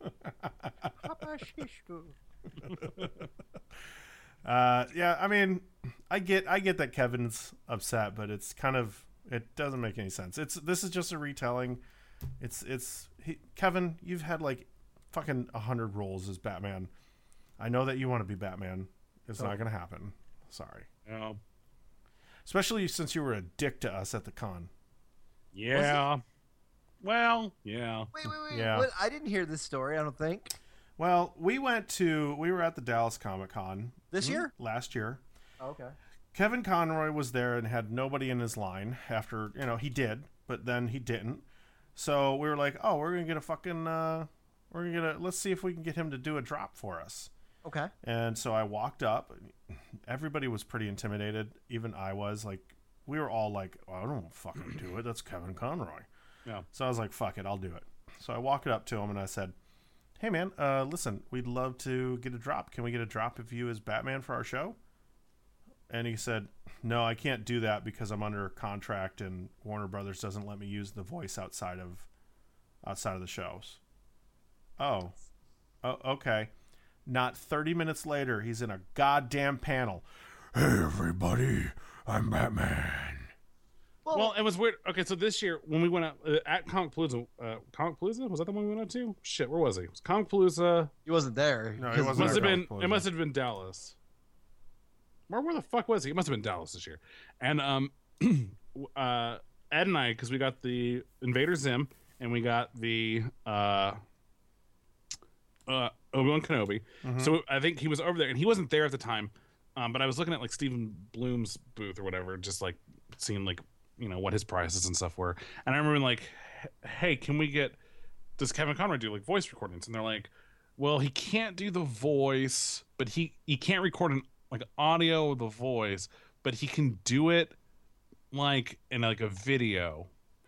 Uh, yeah, I mean, I get, I get that Kevin's upset, but it's kind of, it doesn't make any sense. It's, this is just a retelling. It's, it's, he, Kevin, you've had like fucking a hundred roles as Batman. I know that you want to be Batman. It's not gonna happen. Sorry. Yeah. Especially since you were a dick to us at the con. Yeah. Well, yeah. Wait, wait, wait. Yeah. What? I didn't hear this story, I don't think. Well, we went to, we were at the Dallas Comic Con This year? last year. Okay. Kevin Conroy was there and had nobody in his line after, you know, he did, but then he didn't. So we were like, oh, we're going to get a fucking, uh, We're gonna let's see if we can get him to do a drop for us. Okay. And so I walked up. Everybody was pretty intimidated. Even I was. Like, we were all like, oh, I don't fucking do it. That's Kevin Conroy. Yeah. So I was like, fuck it, I'll do it. So I walked up to him and I said, hey, man, uh, listen, we'd love to get a drop. Can we get a drop of you as Batman for our show? And he said, no, I can't do that because I'm under contract and Warner Brothers doesn't let me use the voice outside of outside of the shows. Oh. Oh, okay. Not thirty minutes later, he's in a goddamn panel. Hey, everybody, I'm Batman. Well, it was weird. Okay, so this year when we went out uh, at Comic Palooza, uh, Comic Palooza, was that the one we went out to? Shit, where was he? It was Comic Palooza. He wasn't there. No, he His- wasn't Must have at been. Comic It Palooza. must have been Dallas. Where, where the fuck was he? It must have been Dallas this year. And um, uh, Ed and I, because we got the Invader Zim and we got the uh, uh, Obi-Wan Kenobi. Mm-hmm. So I think he was over there, and he wasn't there at the time. Um, but I was looking at like Stephen Bloom's booth or whatever, just like seeing like you know what his prices and stuff were. And I remember like, hey, can we get does Kevin Conroy do like voice recordings? And they're like, well, he can't do the voice, but he he can't record an like audio of the voice, but he can do it like in like a video.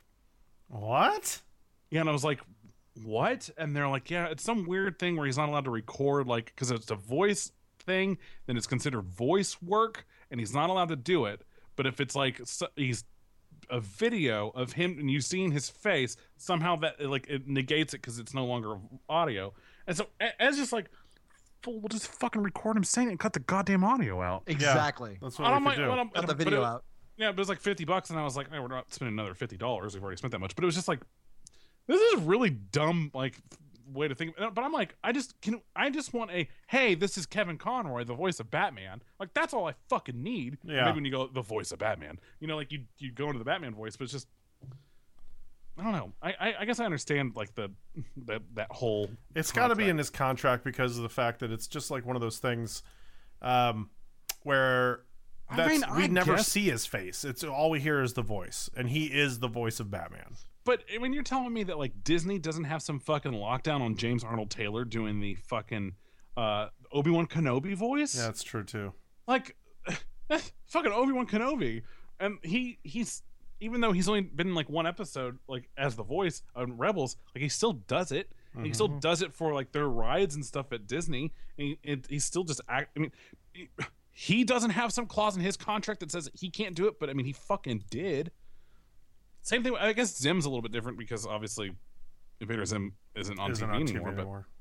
What? Yeah, and I was like, what? And they're like, yeah, it's some weird thing where he's not allowed to record, like, because it's a voice thing, then it's considered voice work, and he's not allowed to do it. But if it's like so, he's a video of him and you've seen his face, somehow that like it negates it because it's no longer audio. And so Ed's just like, fool, we'll just fucking record him saying it and cut the goddamn audio out. Exactly. That's I what don't we could mind- do. well, I'm- Cut the but video it- out. Yeah, but it was like fifty bucks, and I was like, hey, we're not spending another fifty dollars. We've already spent that much. But it was just like, this is a really dumb like way to think. But I'm like, I just can. I just want a hey, this is Kevin Conroy, the voice of Batman. Like that's all I fucking need. Yeah. Maybe when you go the voice of Batman, you know, like you you go into the Batman voice, but it's just. I don't know. I, I, I guess I understand like the that that whole. It's got to be contract. in his contract because of the fact that it's just like one of those things um, where I that's, mean, we I never guess- see his face. It's all we hear is the voice, and he is the voice of Batman. But when you're telling me that like Disney doesn't have some fucking lockdown on James Arnold Taylor doing the fucking uh, Obi-Wan Kenobi voice, Yeah, that's true too. like fucking Obi-Wan Kenobi, and he he's even though he's only been in like one episode like as the voice on Rebels, like he still does it. And he still does it for like their rides and stuff at Disney, and he, it, he's still just act. I mean. He, he doesn't have some clause in his contract that says he can't do it, but I mean, he fucking did. Same thing. I guess Zim's a little bit different because obviously Invader Zim isn't on Isn't T V on T V anymore. But anymore.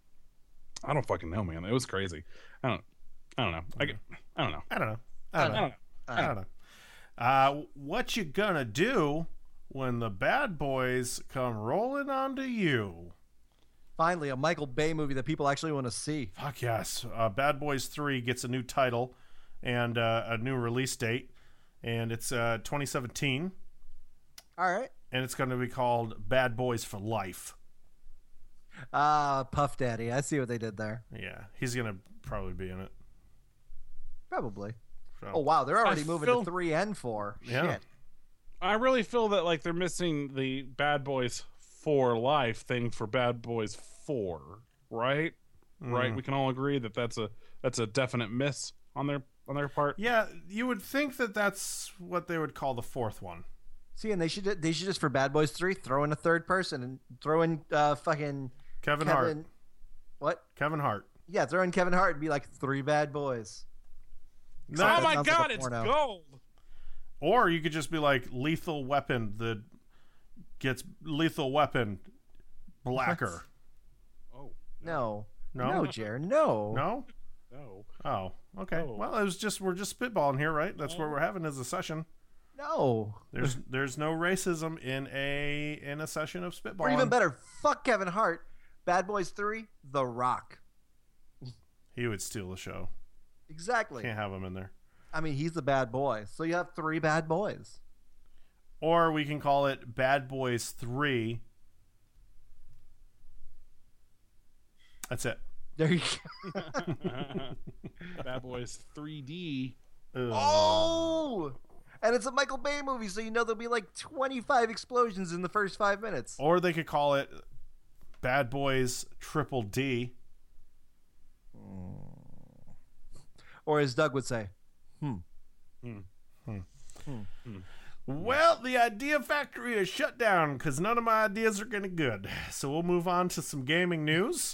I don't fucking know, man. It was crazy. I don't. I don't know. I, get- I don't know. I don't know. I I don't know. don't know. I don't know. Uh, what you gonna do when the bad boys come rolling onto you? Finally, a Michael Bay movie that people actually want to see. Fuck yes. Uh, Bad Boys three gets a new title and uh, a new release date, and it's uh, twenty seventeen, All right. and it's going to be called Bad Boys for Life. Ah, Puff Daddy. I see what they did there. Yeah, he's going to probably be in it. Probably. So, Oh, wow. They're already I moving feel- to three and four. Yeah. Shit. I really feel that like they're missing the Bad Boys for Life thing for Bad Boys four, right? Right. We can all agree that that's a that's a definite miss on their on their part. Yeah, you would think that that's what they would call the fourth one. See, and they should they should just for Bad Boys three throw in a third person and throw in uh fucking Kevin, Kevin. Hart. What? Kevin Hart. Yeah, throw in Kevin Hart and be like three bad boys. Oh That my sounds like a god, it's porno. gold. Or you could just be like Lethal Weapon that gets Lethal Weapon blacker. Oh No. No? No, Jared. No. No? no. Oh, okay. Oh. Well, it was just we're just spitballing here, right? That's what we're having as a session. No. There's there's no racism in a in a session of spitballing. Or even better, fuck Kevin Hart. Bad Boys three, The Rock. He would steal the show. Exactly. Can't have him in there. I mean, he's the bad boy. So you have three bad boys. Or we can call it Bad Boys three. That's it. There you go. Bad Boys three D. Ugh. Oh! And it's a Michael Bay movie, so you know there'll be like twenty-five explosions in the first five minutes. Or they could call it Bad Boys Triple D. Or as Doug would say, hmm. Hmm. Hmm. Hmm. Well, the Idea Factory is shut down because none of my ideas are any good. So we'll move on to some gaming news.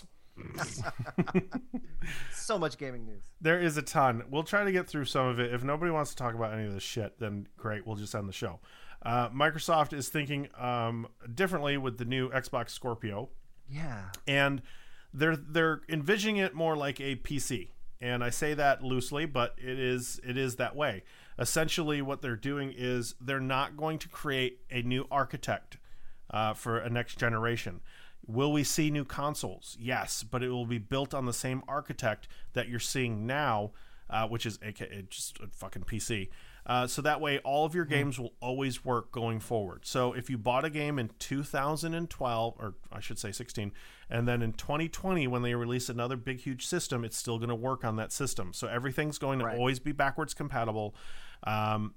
So much gaming news. There is a ton. We'll try to get through some of it. If nobody wants to talk about any of this shit, then great. We'll just end the show. Uh, Microsoft is thinking um, differently with the new Xbox Scorpio. Yeah. And they're they're envisioning it more like a P C. And I say that loosely, but it is it is that way. Essentially, what they're doing is they're not going to create a new architect uh, for a next generation. Will we see new consoles? Yes, but it will be built on the same architect that you're seeing now, uh, which is A K A just a fucking P C. Uh, so that way, all of your games will always work going forward. So if you bought a game in two thousand twelve, or I should say sixteen, and then in twenty twenty, when they release another big, huge system, it's still going to work on that system. So everything's going to Right. always be backwards compatible. Um,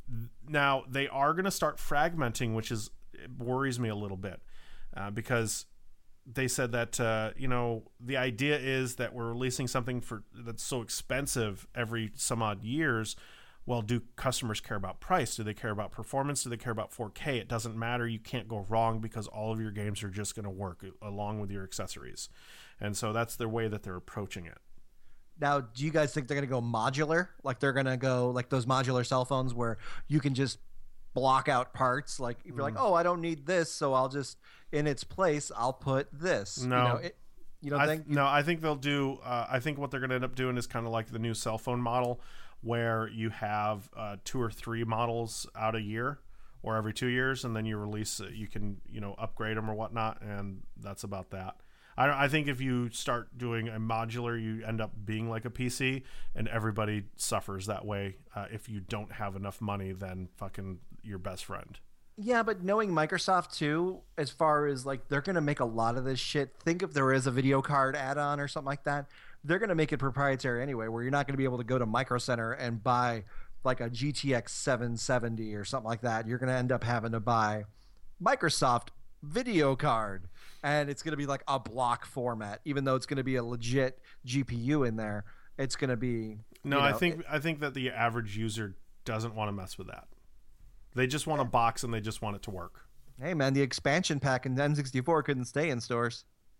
now, they are going to start fragmenting, which is it worries me a little bit uh, because they said that, uh, you know, the idea is that we're releasing something for that's so expensive every some odd years. Well, do customers care about price? Do they care about performance? Do they care about four K? It doesn't matter. You can't go wrong because all of your games are just going to work along with your accessories. And so that's the way that they're approaching it. Now, do you guys think they're going to go modular? Like they're going to go like those modular cell phones where you can just block out parts? Like if you're like, oh, I don't need this, so I'll just, in its place, I'll put this. No. You know, it, you don't I think? th- no, I think they'll do, uh, I think what they're going to end up doing is kind of like the new cell phone model where you have uh, two or three models out a year or every two years, and then you release, uh, you can, you know, upgrade them or whatnot, and that's about that. I, I think if you start doing a modular, you end up being like a P C, and everybody suffers that way. Uh, if you don't have enough money, then fucking your best friend. Yeah, but knowing Microsoft too, as far as like they're going to make a lot of this shit. Think if there is a video card add-on or something like that, they're going to make it proprietary anyway, where you're not going to be able to go to Micro Center and buy like a G T X seven seventy or something like that. You're going to end up having to buy Microsoft video card, and it's going to be like a block format, even though it's going to be a legit G P U in there. It's going to be no. you know, I think it, I think that the average user doesn't want to mess with that. They just want a box and they just want it to work. Hey man, the expansion pack in N sixty-four couldn't stay in stores.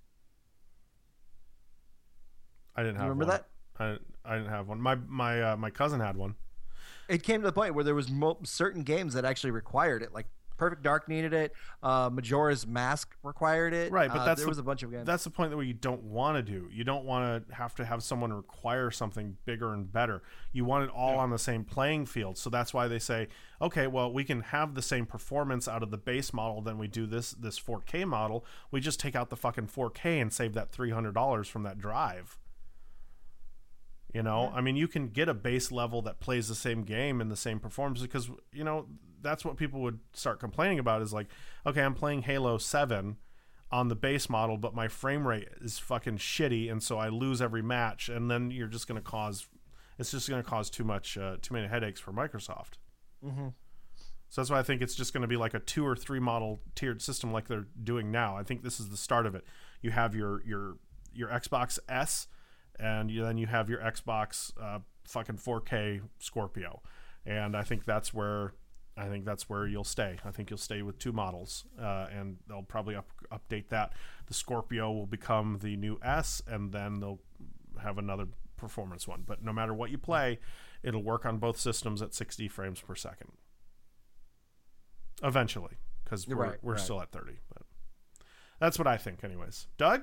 I didn't have remember one. that? I I didn't have one. My my uh, my cousin had one. It came to the point where there was mo- certain games that actually required it, like Perfect Dark needed it. Uh, Majora's Mask required it. Right, but uh, that's there the, was a bunch of games. That's the point that where you don't want to do. You don't want to have to have someone require something bigger and better. You want it all yeah. on the same playing field. So that's why they say, okay, well, we can have the same performance out of the base model than we do this this four K model. We just take out the fucking four K and save that three hundred dollars from that drive. You know, yeah. I mean, you can get a base level that plays the same game and the same performance because, you know, that's what people would start complaining about is like, okay, I'm playing Halo seven on the base model, but my frame rate is fucking shitty. And so I lose every match. And then you're just going to cause, it's just going to cause too much, uh, too many headaches for Microsoft. Mm-hmm. So that's why I think it's just going to be like a two or three model tiered system like they're doing now. I think this is the start of it. You have your, your, your Xbox S, and you, then you have your Xbox uh, fucking four K Scorpio, and I think that's where I think that's where you'll stay. I think you'll stay with two models, uh, and they'll probably up, update that. The Scorpio will become the new S, and then they'll have another performance one. But no matter what you play, it'll work on both systems at sixty frames per second. Eventually, because we're right, we're right. still at thirty. But that's what I think, anyways. Doug?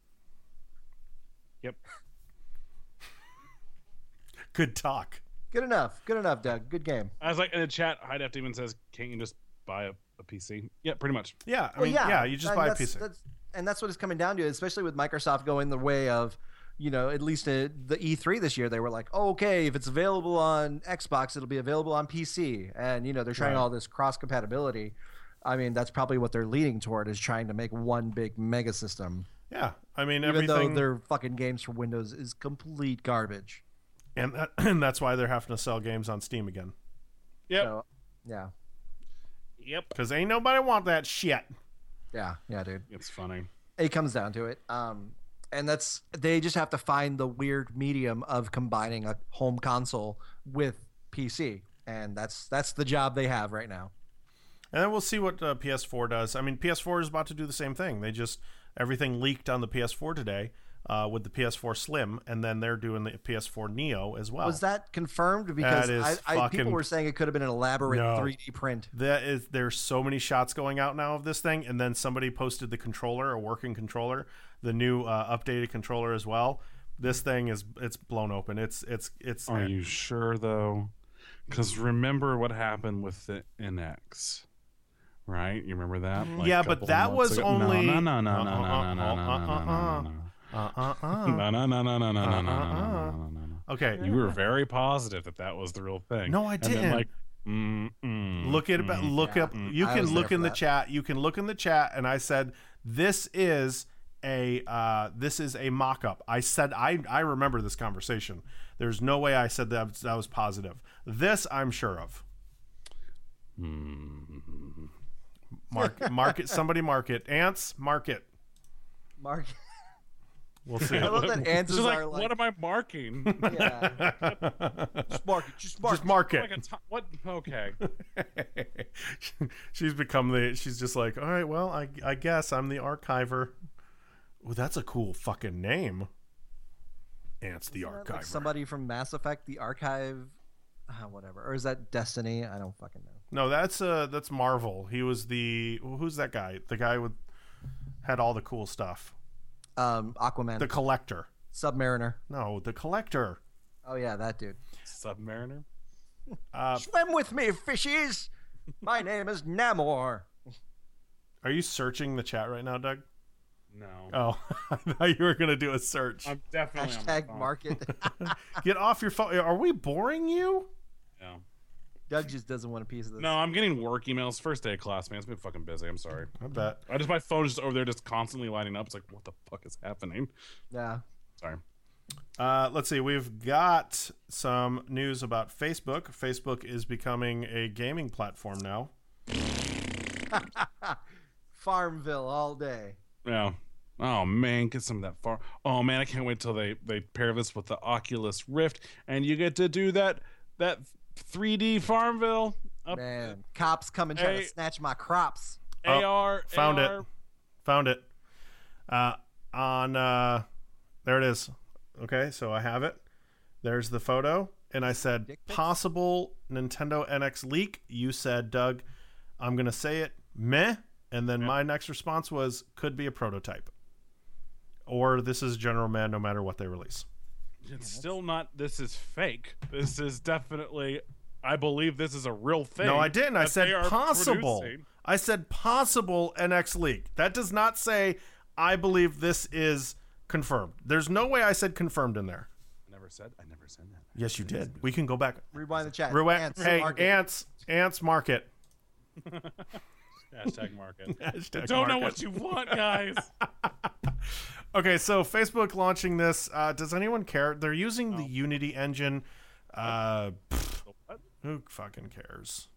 Yep. Good talk. Good enough. Good enough, Doug. Good game. I was like in the chat, High Def even says, can't you just buy a, a P C? Yeah, pretty much. Yeah, I well, mean, yeah. yeah, you just and buy a that's, P C. That's, and that's what it's coming down to, especially with Microsoft going the way of, you know, at least uh, the E three this year, they were like, oh, okay, if it's available on Xbox, it'll be available on P C. And, you know, they're trying Right. all this cross-compatibility. I mean, that's probably what they're leading toward, is trying to make one big mega system. Yeah, I mean, Even everything. though their fucking games for Windows is complete garbage. And, that, and that's why they're having to sell games on Steam again. Yep. So, yeah. Yep. Because ain't nobody want that shit. Yeah, yeah, dude. It's funny. It comes down to it. Um, and that's they just have to find the weird medium of combining a home console with P C, and that's that's the job they have right now. And then we'll see what uh, P S four does. I mean, P S four is about to do the same thing. They just everything leaked on the P S four today uh, with the P S four Slim, and then they're doing the P S four Neo as well. Was that confirmed? Because That is I, I, fucking- people were saying it could have been an elaborate No. three D print. That is, there's so many shots going out now of this thing, and then somebody posted the controller, a working controller, the new uh, updated controller as well. This thing is it's blown open. It's it's it's. Are you sure though? Because remember what happened with the N X, right? You remember that? Like Yeah, a but couple that months was ago? only- no, no, no, no, no, Uh-uh, no, no, no, uh-uh, no, no, Uh uh uh. no, no, no, no, no, no, no, no, no, no, Uh-uh. no, no, no. Okay. You were very positive that that was the real thing. No, I And didn't. then, like, mm, mm, Look at it. mm, Look yeah. up. Mm, You I can was look there in for the that. chat. You can look in the chat, and I said this is a uh, this is a mock-up. I said I I remember this conversation. There's no way I said that that was positive. This I'm sure of. mm. Mark mark it. Somebody mark it. Ants mark it. Mark. We'll see. I love that It's answers just like, are like, what am I marking? yeah. Just mark it. Just mark Just it. mark like it. a t- what? Okay. She's become the. She's just like, all right. Well, I I guess I'm the archiver. Well, that's a cool fucking name. Ants the Isn't that archiver. like somebody from Mass Effect, the archive, uh, whatever, or is that Destiny? I don't fucking know. No, that's uh that's Marvel. He was the who's that guy? The guy with had all the cool stuff. Um, Aquaman, The Collector. Submariner. No, the Collector. Oh yeah, that dude. Submariner. Uh, Swim with me, fishies. My name is Namor. are you searching the chat right now, Doug? No. Oh, I thought you were gonna do a search. I'm definitely on my Hashtag phone. market. Get off your phone. Are we boring you? No. Doug just doesn't want a piece of this. No, I'm getting work emails. First day of class, man. It's been fucking busy. I'm sorry. I bet. I just my phone's just over there, just constantly lighting up. It's like, what the fuck is happening? Yeah. Sorry. Uh, let's see. We've got some news about Facebook. Facebook is becoming a gaming platform now. Farmville all day. Yeah. Oh man, get some of that far. Oh man, I can't wait till they they pair this with the Oculus Rift, and you get to do that that three D Farmville. Up, Man, cops come and try Hey. to snatch my crops. Oh, A R. found A it. R. Found it. Uh, on uh, there it is. Okay, so I have it. There's the photo, and I said Dick pics? possible Nintendo N X leak. You said, Doug, I'm gonna say it, meh, and then my next response was could be a prototype, or this is General Man. No matter what they release. It's still not. This is fake. This is definitely. I believe this is a real thing. No, I didn't. I that said they are possible. producing. I said possible N X leak. That does not say I believe this is confirmed. There's no way I said confirmed in there. I never said. I never said that. Yes, you did. We can go back. Rewind the chat. Ruet, Ants, hey, market. ants, ants, market. Hashtag market. Hashtag Don't know market. what you want, guys. Okay, so Facebook launching this. Uh, does anyone care? They're using the Unity engine. Uh, pfft, What? who fucking cares?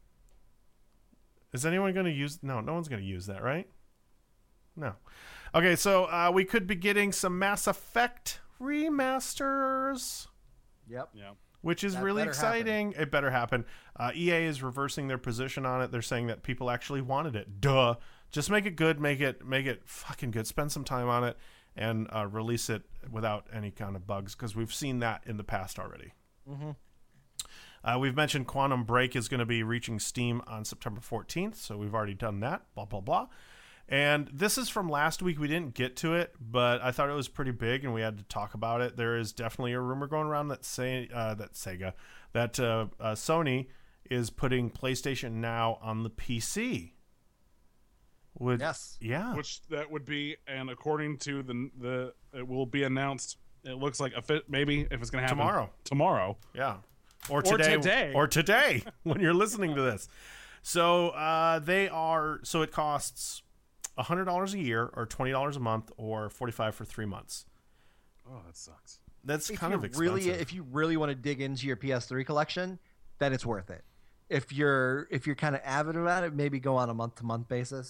Is anyone going to use? No, no one's going to use that, right? No. Okay, so uh, we could be getting some Mass Effect remasters, Yep. Yeah. which is That really better exciting. It better happen. Uh, E A is reversing their position on it. They're saying that people actually wanted it. Duh. Just make it good. Make it make it fucking good. Spend some time on it and uh, release it without any kind of bugs, because we've seen that in the past already. Mm-hmm. Uh, we've mentioned Quantum Break is going to be reaching Steam on September fourteenth, so we've already done that. Blah blah blah. And this is from last week. We didn't get to it, but I thought it was pretty big, and we had to talk about it. There is definitely a rumor going around that say uh, that Sega, that uh, uh, Sony is putting PlayStation Now on the P C. Would, Yes. Yeah. Which that would be, and according to the the, it will be announced. It looks like a fit, maybe if it's going to happen Tomorrow. Tomorrow. Yeah. Or Or today. today. Or today when you're listening to this. So uh, they are. So it costs one hundred dollars a year, or twenty dollars a month, or forty-five dollars for three months. Oh, that sucks. That's If kind you of expensive. really, if you really want to dig into your P S three collection, then it's worth it. If you're if you're kind of avid about it, maybe go on a month to month basis.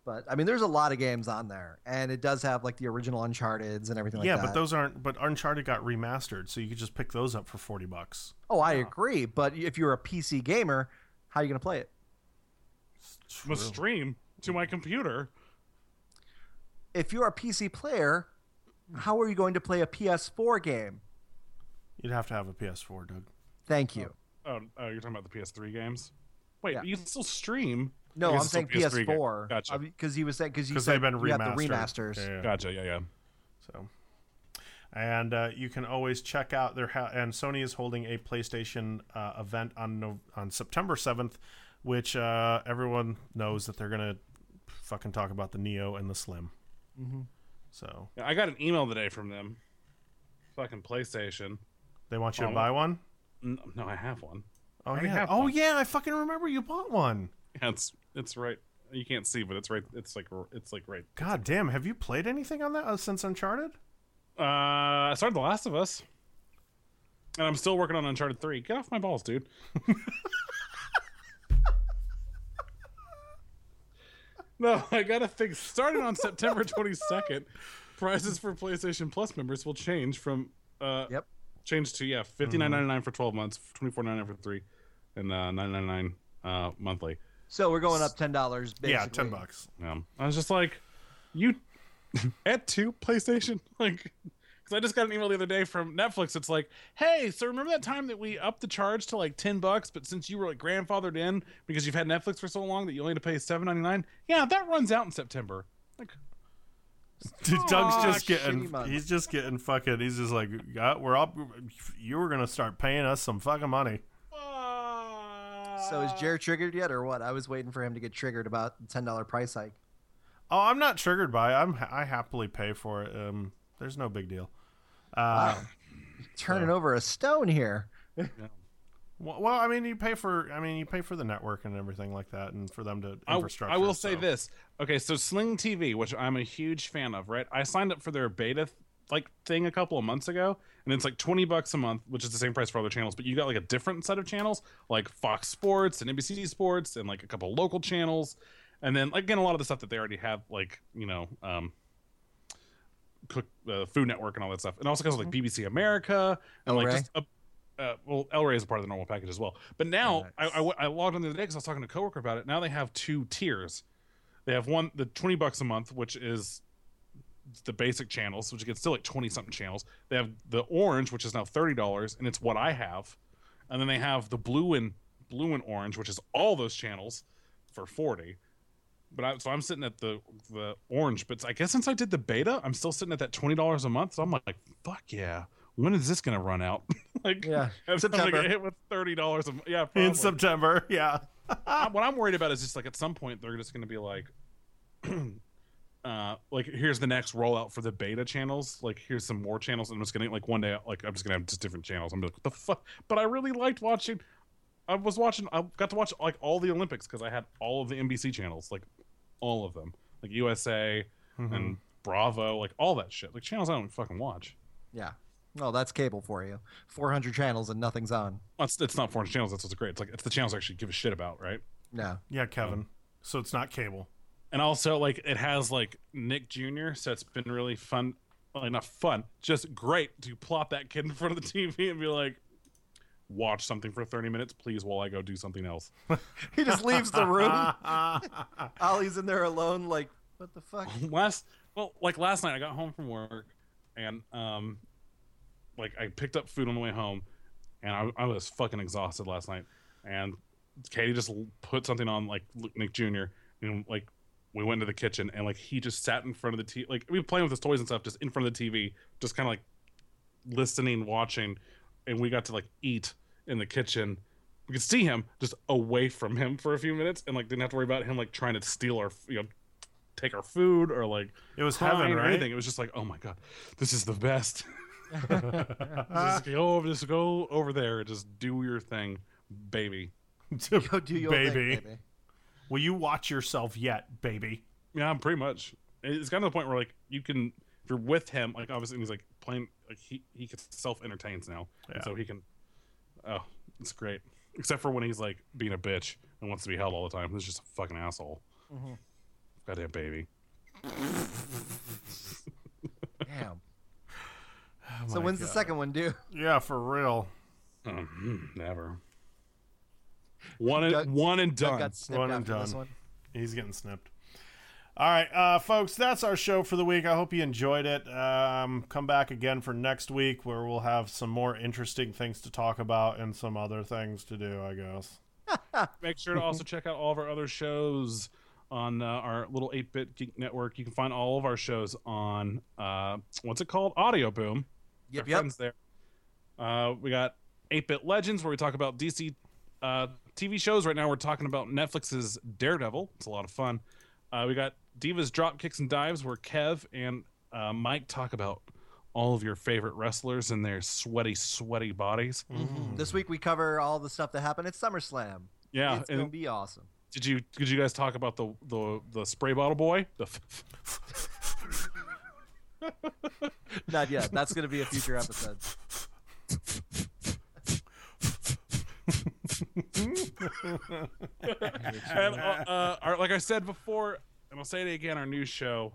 But I mean, there's a lot of games on there, and it does have like the original Uncharted's and everything like yeah, that. but those aren't. But Uncharted got remastered, so you could just pick those up for forty bucks. Oh, I agree. But if you're a P C gamer, how are you going to play it? I'm a stream to my computer. If you're a P C player, how are you going to play a P S four game? You'd have to have a P S four, Doug. Thank you. Oh, oh, you're talking about the P S three games? Wait, Yeah. you can still stream. No, I guess I'm it's saying still P S three P S four. game. Gotcha. Because he was saying because you Because said they've been you have the remastered. remasters. Yeah, yeah. Gotcha. Yeah, yeah. So, and uh, you can always check out their ha- and Sony is holding a PlayStation uh, event on no- on September seventh, which uh, everyone knows that they're gonna fucking talk about the Neo and the Slim. Mm-hmm. So Yeah, I got an email today from them. Fucking PlayStation. they want you Oh, to buy one. N- No, I have one. Oh I already yeah. have Oh one. yeah. I fucking remember you bought one. Yeah, it's it's right. You can't see, but it's right. It's like it's like right. God damn. Have you played anything on that uh, since Uncharted? Uh, I started The Last of Us, and I'm still working on Uncharted three. Get off my balls, dude. No, I gotta think. Starting on September twenty-second, prices for PlayStation Plus members will change from uh, Yep. change to yeah, fifty-nine ninety-nine for twelve months, twenty-four ninety-nine for three, and uh, nine ninety-nine uh monthly. So we're going up ten dollars. Yeah, ten bucks. Um, I was just like, you at two PlayStation, like, because I just got an email the other day from Netflix. It's like, hey, so remember that time that we upped the charge to like ten bucks, but since you were like grandfathered in because you've had Netflix for so long that you only had to pay seven ninety-nine, yeah, that runs out in September. Like, Doug's just shitty getting. month. He's just getting fucking. He's just like, yeah, we're up. You were gonna start paying us some fucking money. So is Jared triggered yet, or what? I was waiting for him to get triggered about the ten dollar price hike. Oh, I'm not triggered by it. I'm I happily pay for it. Um, there's no big deal. Uh, Wow. Turning over a stone here. well, well, I mean, you pay for. I mean, you pay for the network and everything like that, and for them to I, infrastructure. I will say so. this. Okay, so Sling T V, which I'm a huge fan of, right? I signed up for their beta like thing a couple of months ago, and it's like twenty bucks a month, which is the same price for other channels, but you got like a different set of channels, like Fox Sports and N B C Sports and like a couple local channels. And then again, a lot of the stuff that they already have, like, you know, um, cook uh, Food Network and all that stuff. And also because like B B C America and like El Rey? just, uh, uh, well, El Rey is a part of the normal package as well. But now Nice. I, I, I logged on the other day because I was talking to a coworker about it. Now they have two tiers. They have one, the twenty bucks a month, which is the basic channels, which gets still like twenty something channels. They have the orange, which is now thirty dollars, and it's what I have. And then they have the blue and blue and orange, which is all those channels for forty. But I, so I'm sitting at the the orange, but I guess since I did the beta, I'm still sitting at that twenty dollars a month. So I'm like, fuck yeah. When is this gonna run out? Like, Yeah, I'm September. gonna get hit with thirty dollars a month. Yeah, in probably. September. Yeah. I- what I'm worried about is just like at some point they're just gonna be like, uh, like here's the next rollout for the beta channels. Like here's some more channels, and I'm just gonna like one day like I'm just gonna have just different channels. I'm like, what the fuck? But I really liked watching. I was watching. I got to watch like all the Olympics because I had all of the N B C channels, like all of them, like U S A Mm-hmm. and Bravo, like all that shit, like channels I don't fucking watch. Yeah. Well, that's cable for you. four hundred channels and nothing's on. Well, it's, it's not foreign channels. That's what's great. It's like it's the channels I actually give a shit about, right? No. Yeah, Kevin. So it's not cable. And also, like, it has like Nick Junior, so it's been really fun. Well, not fun, just great to plop that kid in front of the T V and be like, watch something for thirty minutes, please, while I go do something else. He just leaves the room. Ollie's in there alone, like, what the fuck? last, well, like last night, I got home from work, and um, like I picked up food on the way home, and I, I was fucking exhausted last night. And Katie just put something on, like Nick Junior, and like we went to the kitchen, and like he just sat in front of the T V, like we were playing with his toys and stuff, just in front of the T V, just kind of like listening, watching, and we got to like eat in the kitchen. We could see him just away from him for a few minutes, and like didn't have to worry about him like trying to steal our, you know, take our food or like It was crying heaven, or right? anything. It was just like, oh my god, this is the best. just go over, just go over there, and just do your thing, baby. Go do your baby. thing, baby. Will you watch yourself yet, baby? Yeah, pretty much. It's gotten to the point where like you can, if you're with him, like obviously he's like playing, like he he self entertains now, Yeah. and so he can. Oh, it's great. Except for when he's like being a bitch and wants to be held all the time. He's just a fucking asshole. Goddamn baby. Damn. Oh So my when's the God. second one due? Yeah, for real. Um, never. One and Doug- one and Doug done. got snipped One and after this done. one. He's getting snipped. All right, uh, folks, that's our show for the week. I hope you enjoyed it. Um, come back again for next week where we'll have some more interesting things to talk about and some other things to do, I guess. Make sure to also check out all of our other shows on uh, our little eight-bit Geek Network. You can find all of our shows on, uh, what's it called? Audio Boom. Yep, Our yep. friends there. Uh, we got eight-bit Legends, where we talk about D C uh, T V shows. Right now we're talking about Netflix's Daredevil. It's a lot of fun. Uh, we got Divas Drop Kicks and Dives, where Kev and uh, Mike talk about all of your favorite wrestlers and their sweaty, sweaty bodies. Mhm. This week we cover all the stuff that happened at SummerSlam. Yeah, It's and gonna be awesome. did you did you guys talk about the the, the spray bottle boy? The Not yet. That's gonna be a future episode. and uh, uh, our, like I said before, and I'll say it again, our new show,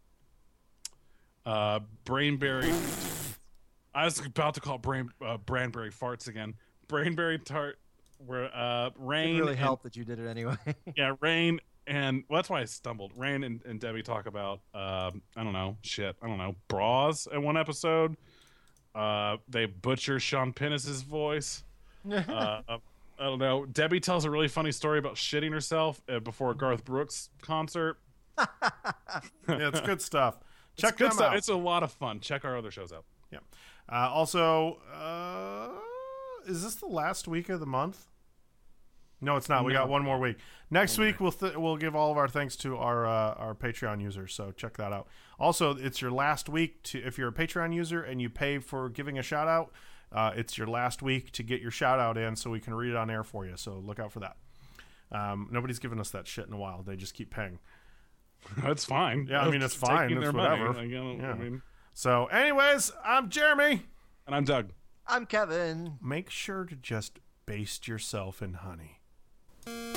uh, Brainberry. I was about to call it Brain uh, Branberry Farts again. Brainberry Tart, where uh, It Rain really and- helped that you did it anyway. yeah, Rain and well, that's why I stumbled. Rain and, and Debbie talk about um, I don't know, shit, I don't know, bras in one episode. Uh, they butcher Sean Pennis's voice. uh, I don't know. Debbie tells a really funny story about shitting herself uh, before a Garth Brooks concert. Yeah, it's good stuff. Check it's good them stuff. out. It's a lot of fun. Check our other shows out. Yeah. Uh, also, uh, is this the last week of the month? No, it's not. We No. got one more week. Next week, we'll th- we'll give all of our thanks to our uh, our Patreon users. So check that out. Also, it's your last week to if you're a Patreon user and you pay for giving a shout out. Uh, it's your last week to get your shout out in, so we can read it on air for you. So look out for that. Um, nobody's given us that shit in a while. They just keep paying. That's fine. Yeah, I mean, it's Just taking fine. It's their money. whatever. Like, I don't- Yeah. I mean, So, anyways, I'm Jeremy. and I'm Doug. I'm Kevin. Make sure to just baste yourself in honey.